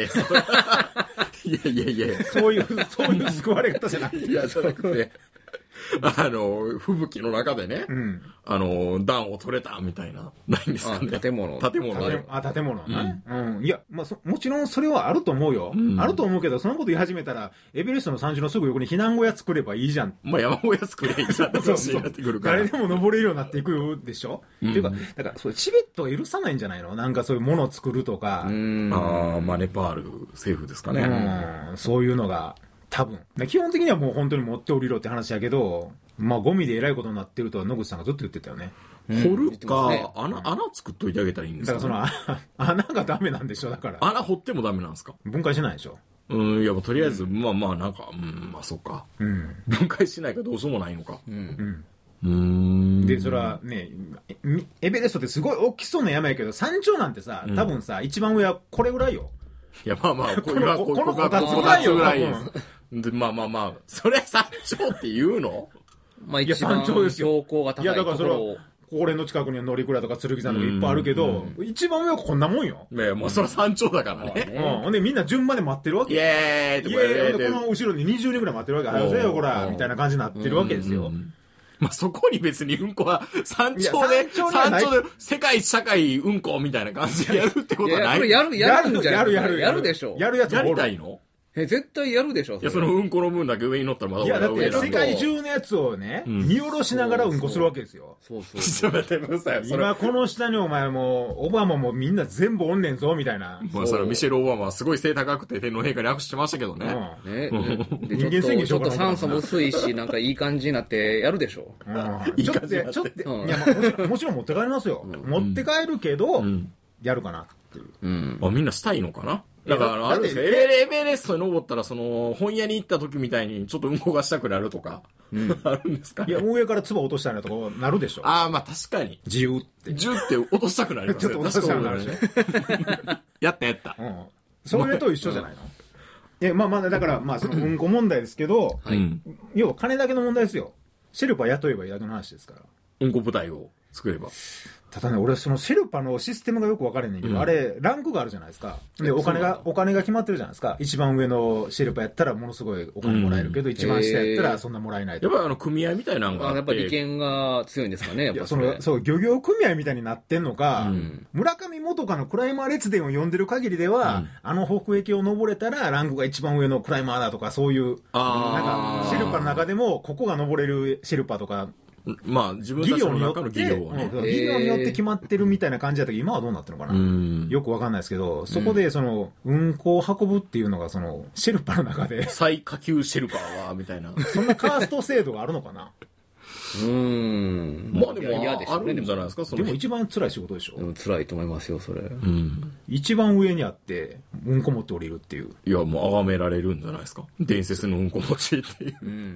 そういう救われ方じゃなくて。 いや、じゃなくて、吹雪の中でね、暖を取れたみたいな、ないんですかね。 建物ね。いや、まあ、もちろんそれはあると思うよ。あると思うけど、そのこと言い始めたら、エベレストの山頂のすぐ横に避難小屋作ればいいじゃん。 まあ、山小屋作ればいいじゃんって話になってくるから。 誰でも登れるようになっていくでしょっていうか、だから、それチベットは許さないんじゃないの？なんかそういうものを作るとか。 まあ、ネパール政府ですかね。 そういうのが。多分。基本的にはもう本当に持って降りろって話やけど、まあゴミで偉いことになってるとは野口さんがずっと言ってたよね。 掘るか、穴作っといてあげたらいいんですか、ね、 だから穴がダメなんでしょ、だから。 穴掘ってもダメなんですか？ 分解しないでしょ。 いや、とりあえず、まあなんか、まあそっか。分解しないかどうしようもないのか。で、それはね、エベレストってすごい大きそうな山やけど、山頂なんてさ、多分さ、一番上はこれぐらいよ。 いや、まあ、このこたつぐらいよ、多分。 で、まあ、それ山頂って言うの？ まあ一番標高が高いところ。 いや、だからそれは、これの近くには乗鞍とか剣山とかいっぱいあるけど、一番上はこんなもんよ。 いや、もうそれ山頂だからね。 ほんでみんな順番で待ってるわけ。 イエーイイエーイで、この後ろに20人ぐらい待ってるわけ。早よせよ、こら、みたいな感じになってるわけですよ。 まあ、そこに別にうんこは山頂で世界一社会うんこみたいな感じでやるってことはない。 やるんじゃない？やるでしょ。 やるやつもやりたいの？ 絶対やるでしょ。 いや、そのうんこの分だけ上に乗ったらまだいや、だって世界中のやつをね、見下ろしながらうんこするわけですよ。 ちょっと待ってください。 今この下にお前もオバマもみんな全部おんねんぞ、みたいな。 まあ、それはミシェル・オバマはすごい背高くて天皇陛下に握手してましたけどね。 で、ちょっと酸素も薄いし、なんかいい感じになってやるでしょ。 いい感じになって。 いや、もちろん持って帰りますよ。持って帰るけど、やるかなっていう。 みんなしたいのかな？だから、あれですか、エベレストに登ったら、本屋に行った時みたいに、ちょっとうんこがしたくなるとか、あるんですかね。 いや、上から唾落としたいなとかなるでしょ。 まあ確かに。 自由って。 ジュって落としたくなりますよね。ちょっと落としたくなるしね。 やった。 それと一緒じゃないの？まあ、だから、まあ、そのうんこ問題ですけど、要は金だけの問題ですよ。シェルパ雇えばいいだけの話ですから。 うんこ部隊を作れば。 ただね、俺そのシェルパのシステムがよく分かれんねんけど、あれ、ランクがあるじゃないですか。で、お金が決まってるじゃないですか。一番上のシェルパやったらものすごいお金もらえるけど、一番下やったらそんなもらえないと。 やっぱり組合みたいなのがあって。 やっぱり利権が強いんですかね、やっぱそう、漁業組合みたいになってんのか、村上元香のクライマー列伝を読んでる限りでは、北壁を登れたらランクが一番上のクライマーだとか、そういう、なんか、シェルパの中でも、ここが登れるシェルパとか、 まあ自分たちの中の技量をね。 技量によって決まってるみたいな感じだったけど、今はどうなってるのかな？よくわかんないですけど、そこでうんこを運ぶっていうのがシェルパの中で。 最下級シェルパーは、みたいな。 そんなカースト制度があるのかな？ まあでも、あるんじゃないですか？ でも一番辛い仕事でしょ？ 辛いと思いますよ、それ。 一番上にあって、うんこ持って降りるっていう。 いや、もう崇められるんじゃないですか？伝説のうんこ持ちっていう。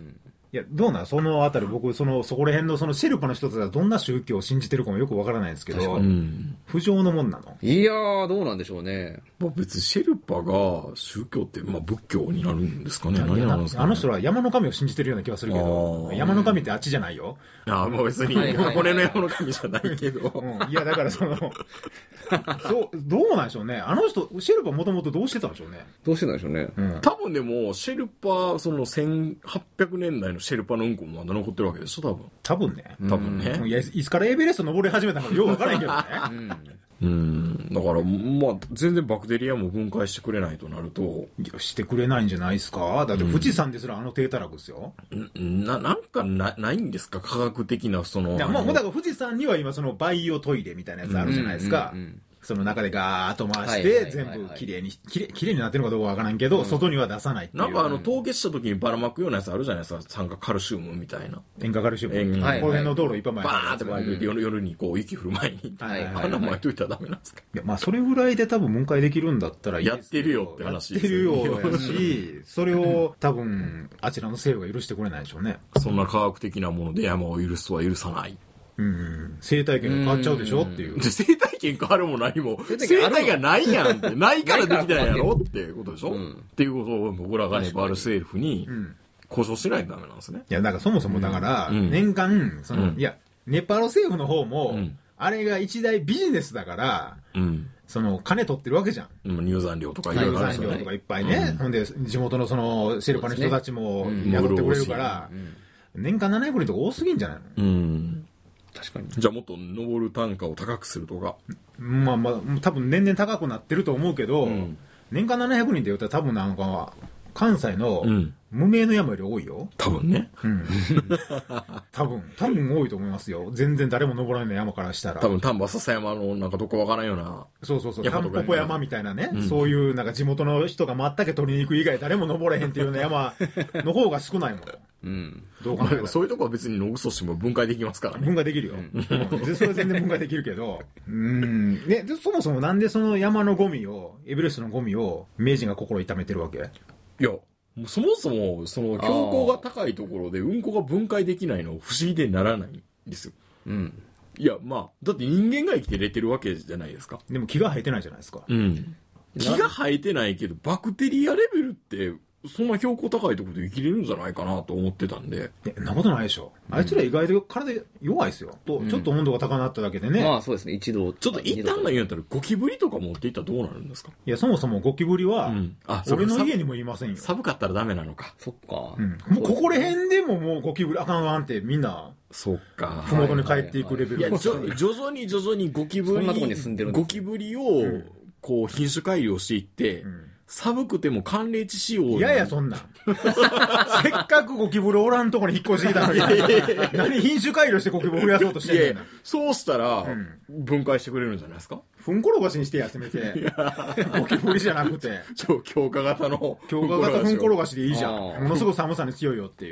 いや、どうなんそのあたり僕、そこら辺のそのシェルパの人たちがどんな宗教を信じてるかもよくわからないんですけど、不浄のもんなの？ いやー、どうなんでしょうね。 まあ別にシェルパが宗教って、まあ仏教になるんですかね。何なんですかね。 あの人は山の神を信じてるような気がするけど、山の神ってあっちじゃないよ。 ああ、もう別に、骨の山の神じゃないけど。 いや、だからそう、どうなんでしょうね。あの人、シェルパもともとどうしてたんでしょうね。 どうしてたんでしょうね。 多分でも、シェルパ、その1800年代のシェルパのうんこもまだ残ってるわけでしょ、多分ね。いや、いつからエベレスト登り始めたのかようわからんけどね。だから、まあ、全然バクテリアも分解してくれないとなると。 いや、してくれないんじゃないですか。だって富士山ですら低たらくですよ。 なんかないんですか科学的な、 いや、もうだから富士山には今バイオトイレみたいなやつあるじゃないですか。その中でガーッと回して、全部綺麗になってるのかどうかわからんけど、外には出さないっていう。 なんか凍結した時にばらまくようなやつあるじゃないですか。酸化カルシウムみたいな。 塩化カルシウム。この辺の道路いっぱい前に。 バーって巻いといて、夜に雪降る前に。あんな巻いといたらダメなんですか？ いや、まあそれぐらいで多分分解できるんだったらいいやってるよって話ですよ。やってるよやし、それを多分、あちらの政府が許してくれないでしょうね。 そんな科学的なもので山を許すとは許さない。 生態系が変わっちゃうでしょっていう。 生態系変わるも何も。生態がないやんって。ないからできてないやろっていうことでしょ、っていうことを僕らがね、バル政府に交渉しないとダメなんですね。 いや、だからそもそもだから、年間、いや、ネパール政府の方も、あれが一大ビジネスだから、金取ってるわけじゃん。 入山料とかいろいろあるんですよね。入山料とかいっぱいね。ほんで、地元のシェルパの人たちも雇ってくれるから、年間700人とか多すぎんじゃないの？ 確かに。じゃあもっと登る単価を高くするとか。 まあまあ、多分年々高くなってると思うけど、年間700人って言ったら多分なんか、関西の無名の山より多いよ。 多分ね。 多分多いと思いますよ。全然誰も登らない山からしたら。 多分丹波篠山のなんかどこわからんような。 そう。タンポポ山みたいなね。そういうなんか地元の人がまったけ取りに行く以外誰も登れへんっていうような山の方が少ないもん。どう考えたらそういうとこは別に野草しても分解できますからね。 分解できるよ。それ全然分解できるけど。ね、そもそもなんでその山のゴミを、エベレストのゴミを名人が心痛めてるわけ？ いや、そもそも、標高が高いところでうんこが分解できないの不思議でならないんですよ。いや、まあ、だって人間が生きてれてるわけじゃないですか。 でも木が生えてないじゃないですか。 木が生えてないけど、バクテリアレベルって、そんな標高高いところで生きれるんじゃないかなと思ってたんで。 そんなことないでしょ。あいつら意外と体弱いですよ。ちょっと温度が高くなっただけでね。 まあそうですね、1度。 ちょっと一旦が言うんやったら、ゴキブリとか持っていったらどうなるんですか？ いや、そもそもゴキブリは、俺の家にもいませんよ。 寒かったらダメなのか。 そっか。 もうここら辺でももうゴキブリあかんってみんな、 そっか。 ふもとに帰っていくレベル。 いや、徐々にゴキブリを、こう、品種改良していって、寒くても寒冷地仕様。 いやそんな。せっかくゴキブリおらんとこに引っ越してきたのに。何品種改良してゴキブリ増やそうとしてんねん。 そうしたら、分解してくれるんじゃないですか？ ふんころがしにしてや、せめて。ゴキブリじゃなくて。 強化型の。 強化型ふんころがしでいいじゃん。ものすごく寒さに強いよっていう。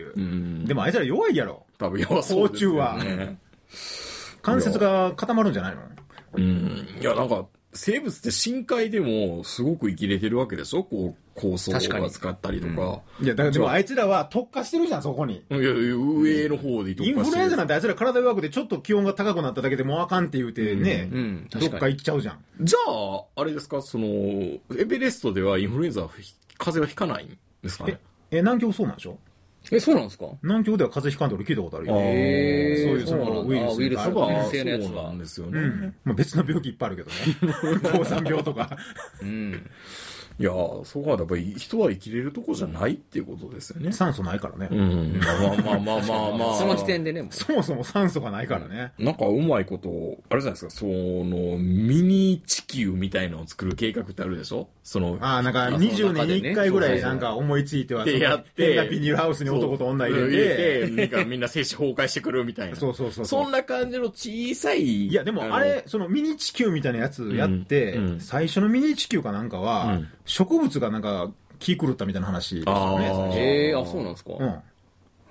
でもあいつら弱いやろ。 多分弱そうですよね。 甲虫は。関節が固まるんじゃないの？ いや、なんか、生物って深海でもすごく生きれてるわけでしょ？こう、酵素を使ったりとか。 いや、だからでもあいつらは特化してるじゃん、そこに。 いや、上の方で特化してる。 インフルエンザなんてあいつら体弱くてちょっと気温が高くなっただけでもうあかんって言うてね、どっか行っちゃうじゃん。 じゃあ、あれですか、エベレストではインフルエンザ、風邪はひかないんですかね？ 南極そうなんでしょ？ そうなんですか？ 南極では風邪ひかんと俺聞いたことあるよ。そういうウイルスがそうなんですよね。 まあ別の病気いっぱいあるけどね。高山病とか。 いやそこはやっぱり人は生きれるとこじゃないっていうことですよね。 酸素ないからね。 まあ。 その時点でね。 そもそも酸素がないからね。 なんかうまいこと、あれじゃないですか、ミニ地球みたいなのを作る計画ってあるでしょ？ なんか20年に1回ぐらいなんか思いついては、 でやって、 変なビニールハウスに男と女入れて、 なんかみんな精子崩壊してくるみたいな。 そう。 そんな感じの小さい。 いやでもあれ、ミニ地球みたいなやつやって、最初のミニ地球かなんかは、植物がなんか気狂ったみたいな話ですよね。 そうなんですか？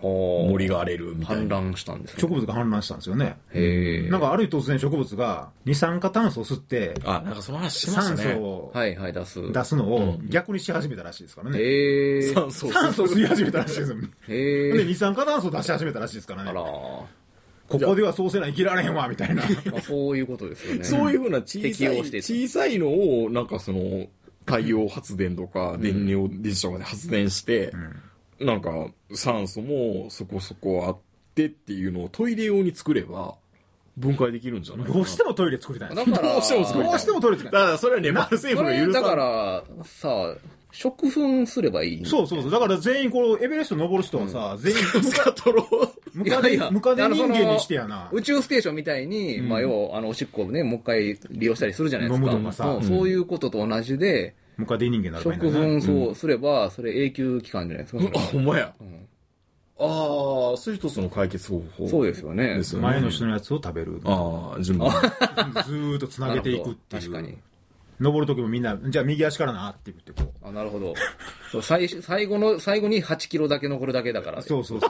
森が荒れるみたいな。 氾濫したんですね。 植物が氾濫したんですよね。 へえ。 なんかある日突然植物が二酸化炭素を吸って、 なんかその話しましたね。 酸素を出すのを逆にし始めたらしいですからね。 へえ。 酸素を吸い始めたらしいですよ。 へえ。 で、二酸化炭素を出し始めたらしいですからね。 あら。 ここではそうせない生きられへんわ、みたいな。 そういうことですよね。 そういうふうな小さいのを、なんかその、太陽発電とか、電力とかで発電して、なんか酸素もそこそこあってっていうのをトイレ用に作れば、分解できるんじゃないかな。 どうしてもトイレ作りたいんです。 だから、 どうしてもトイレ作りたい。 だからそれはネパール政府が許さない。 だから、さ、食粉すればいい。 そう。だから全員こう、エベレスト登る人はさ、全員ムカデ人間にしてやな。 宇宙ステーションみたいに、まあ要は、おしっこをね、もう一回利用したりするじゃないですか。 飲むとかさ。 そういうことと同じで、 ムカデ人間になる場合食粉そうすれば、それ永久期間じゃないですか。 ほんまや。そういう一つの解決方法。 そうですよね。 前の人のやつを食べる。 順番。 ずーっと繋げていくっていう。 確かに。 登るときもみんな、じゃあ右足からなって言ってこう。 なるほど。最後に8キロだけ残るだけだから。 そう。ね。 そ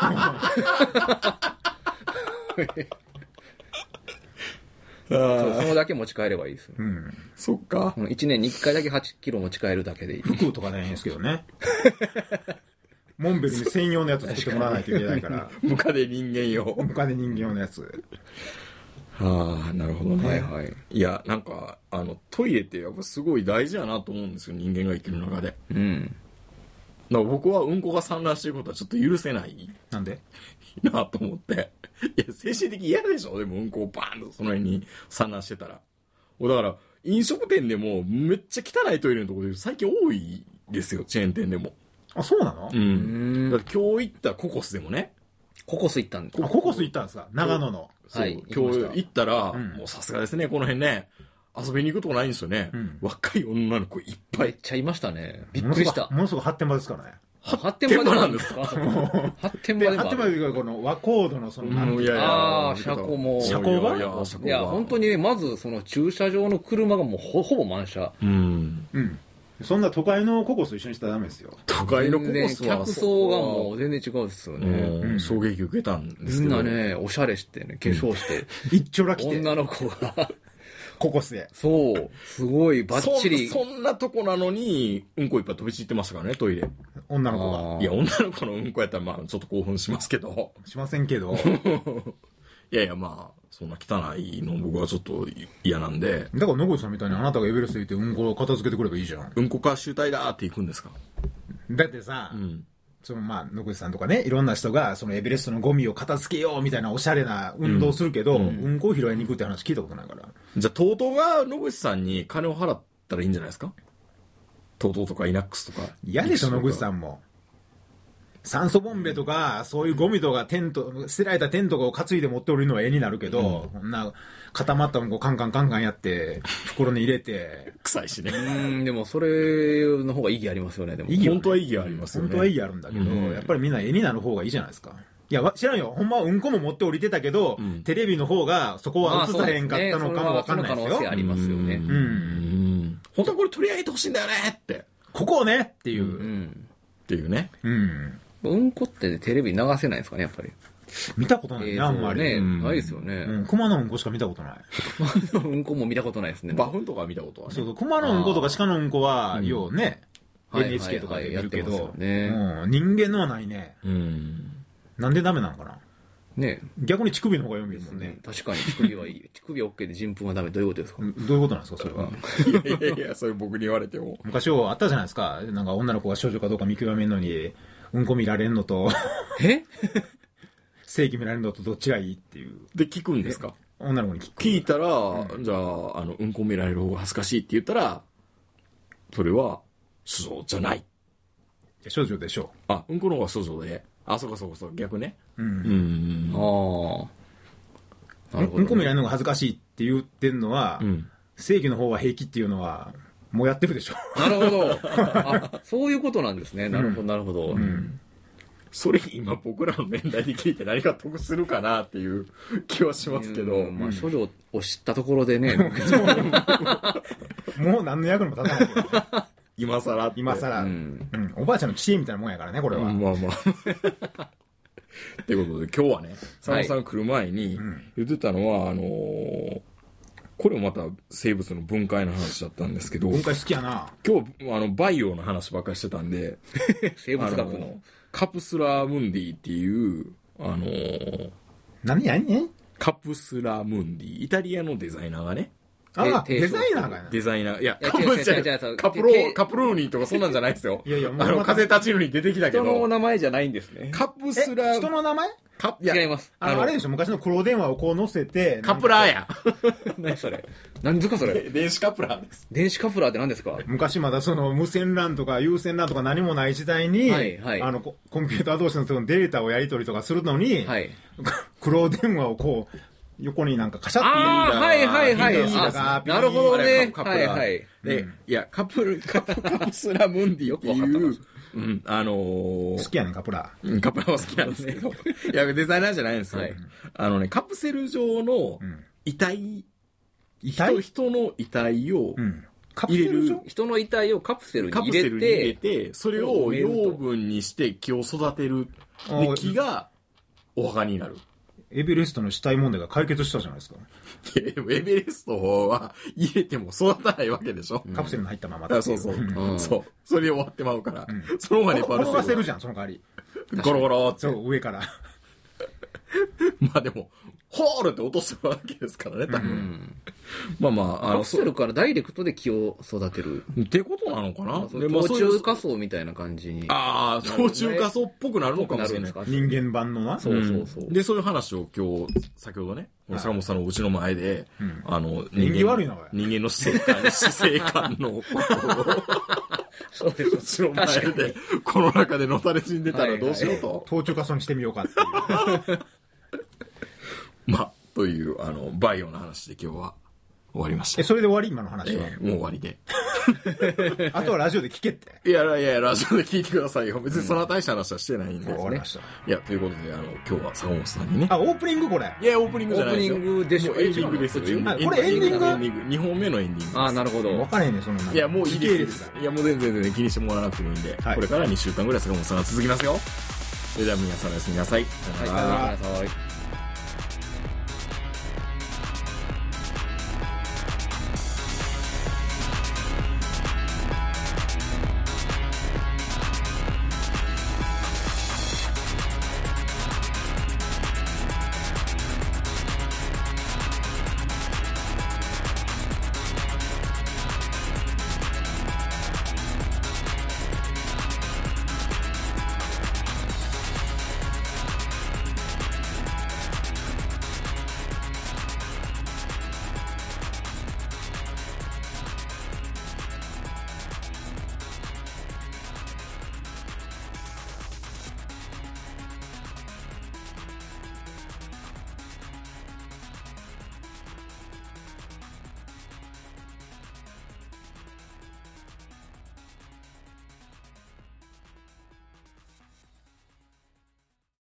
のだけ持ち帰ればいいです。 そっか。 1年に1回だけ8キロ持ち帰るだけでいい。 服とか大変ですけどね。モンベルに専用のやつ作ってもらわないといけないから。 ムカデ人間用のやつ。 なるほどね。いや、なんか、トイレってやっぱすごい大事やなと思うんですよ、人間が生きる中で。だから僕はうんこが散乱してることはちょっと許せない。 なんでなと思って。いや、精神的嫌でしょでもうんこをバーンとその辺に散乱してたら。だから、飲食店でもめっちゃ汚いトイレのところで最近多いですよ、チェーン店でも。 あ、そうなの？ だって今日行ったココスでもね。 ココス行ったんです。 ココス行ったんですか？長野の。 そう、今日行ったら、もうさすがですね、この辺ね。遊びに行くとこないんですよね。若い女の子いっぱい。 めっちゃいましたね。びっくりした。 ものすごく発展場ですからね。 発展場なんですか？発展場でも。 発展場でこの和コードのその、 車庫も。 車庫場？ いや、本当にね、まずその駐車場の車がもうほぼ満車。 そんな都会のココス一緒にしたらダメですよ。 都会のココスは。 客層がもう全然違うですよね。 衝撃受けたんですけど。 みんなね、おしゃれしてね、化粧して。 一丁ら来て。 女の子が。 ココスで。 そう。すごい、バッチリ。 そんなとこなのに、うんこいっぱい飛び散ってましたからね、トイレ。 女の子が。 いや、女の子のうんこやったらまあ、ちょっと興奮しますけど。 しませんけど。 いや、まあ、そんな汚いの僕はちょっと嫌なんで。 だから野口さんみたいにあなたがエベレスト行ってうんこを片付けてくればいいじゃん。 うんこか集大だって行くんですか？ だってさ、そのまあ野口さんとかね、いろんな人がそのエベレストのゴミを片付けようみたいなおしゃれな運動するけど、うんこを拾いに行くって話聞いたことないから。 じゃあ TOTO が野口さんに金を払ったらいいんじゃないですか？ TOTO とかイナックスとか。 嫌でしょ野口さんも。酸素ボンベとか、そういうゴミとか捨てられたテントを担いで持っておるのは絵になるけど、こんな固まったもんカンカンやって、袋に入れて。 臭いしね。 でもそれの方が意義ありますよね、でも。 本当は意義ありますよね。 本当は意義あるんだけど、やっぱりみんな絵になる方がいいじゃないですか。いや、知らんよ。ほんまはうんこも持って降りてたけど、テレビの方がそこは映さへんかったのかもわかんないですよ。 その可能性ありますよね。 本当はこれ取り上げてほしいんだよねって。 ここをねっていう。 っていうね。 うんこってテレビ流せないんですかね、やっぱり。 見たことないね、あんまり。 ないですよね。 熊のうんこしか見たことない。 熊のうんこも見たことないですね。 バフンとか見たことはね。 そう、熊のうんことか鹿のうんこは、ようね、NHK とかで見るけど、人間のはないね。なんでダメなのかな。 ね、 逆に乳首の方が読めるもんね。 確かに乳首はいい。乳首 OK で人糞はダメ。どういうことですか？ どういうことなんですか、それは。 いや、それ僕に言われても。 昔あったじゃないですか。なんか女の子が少女かどうか見極めるのに、うんこ見られるのと、正規見られるのとどっちがいいっていう。 で、聞くんですか？ 女の子に聞く。 聞いたら、じゃあ、うんこ見られる方が恥ずかしいって言ったら、それは、処女じゃない。 処女でしょう。うんこの方が処女で。そうか、逆ね。 うんこ見られるのが恥ずかしいって言ってるのは、正規の方は平気っていうのは、もうやってるでしょ。 なるほど。そういうことなんですね。なるほど。 それ今僕らの年代で聞いて何か得するかなっていう気はしますけど。 処女を知ったところでね。 もう何の役にも立たないけど。 今更。 おばあちゃんの知恵みたいなもんやからね、これは。 まあ。 ってことで、今日はね、佐野さん来る前に言ってたのは、これもまた生物の分解の話だったんですけど。 分解好きやな。 今日、バイオの話ばっかりしてたんで、 生物学の。 カプスラムンディっていう、 何カプスラムンディ。イタリアのデザイナーがね。 あ、デザイナーかな。 デザイナー。いや、カプローニーとかそんなんじゃないですよ。 いやいや、もう。 風立ちぬに出てきたけど。 人の名前じゃないんですね。 カプスラ。 人の名前違います。 あれでしょ、昔の黒電話をこう乗せて。 カプラーや。 何それ。何ですかそれ。 電子カプラーです。 電子カプラーって何ですか？ 昔まだその無線 LAN とか有線 LAN とか何もない時代に、コンピューター同士のデータをやり取りとかするのに、黒電話をこう、横になんかカシャって入れた。なるほどね。はいはい。 で、いや、カプスラムンディっていう、 好きやねん、カプラー。 カプラーは好きなんですけど。いや、デザイナーじゃないんですよ。カプセル状の遺体人の遺体を入れる。 人の遺体をカプセルに入れて、それを養分にして木を育てる。で、木がお墓になる。 エベレストの死体問題が解決したじゃないですか。 エベレストは入れても育たないわけでしょ。 カプセルに入ったままだ。そう。そう。それで終わってまうから。そのままで転がせるじゃん、その代わり。 ゴロゴロって。 そう、上から。 まあでも、ホールって落とすわけですからね、多分。 カプセルからダイレクトで木を育てる。 ってことなのかな？ 冬中仮想みたいな感じに。 冬中仮想っぽくなるのかもしれない。 人間版のな。 そう。 で、そういう話を今日、先ほどね、坂本さんのうちの前で、 人間悪いな、 人間の死生観のことを、 そうです。 うちの前で、この中でのたれ死んでたらどうしようと。 冬中仮想にしてみようかっていう。 という、バイオの話で今日は終わりました。 それで終わり今の話は。 もう終わりで。 あとはラジオで聞けって。 いや、ラジオで聞いてくださいよ。別にそんな大した話はしてないんで。 終わりました。 いや、ということで、今日は坂本さんにね。 オープニングこれ。 いや、オープニングじゃないですよ。 オープニングでしょ。 エンディングですよ。 これエンディング 2本目のエンディング。 なるほど。 わかれへんね、そんな。 いや、もういいです。いや、もう全然気にしてもらわなくてもいいんで、これから2週間ぐらい坂本さんが続きますよ。それでは皆さんおやすみなさい。 さよなら。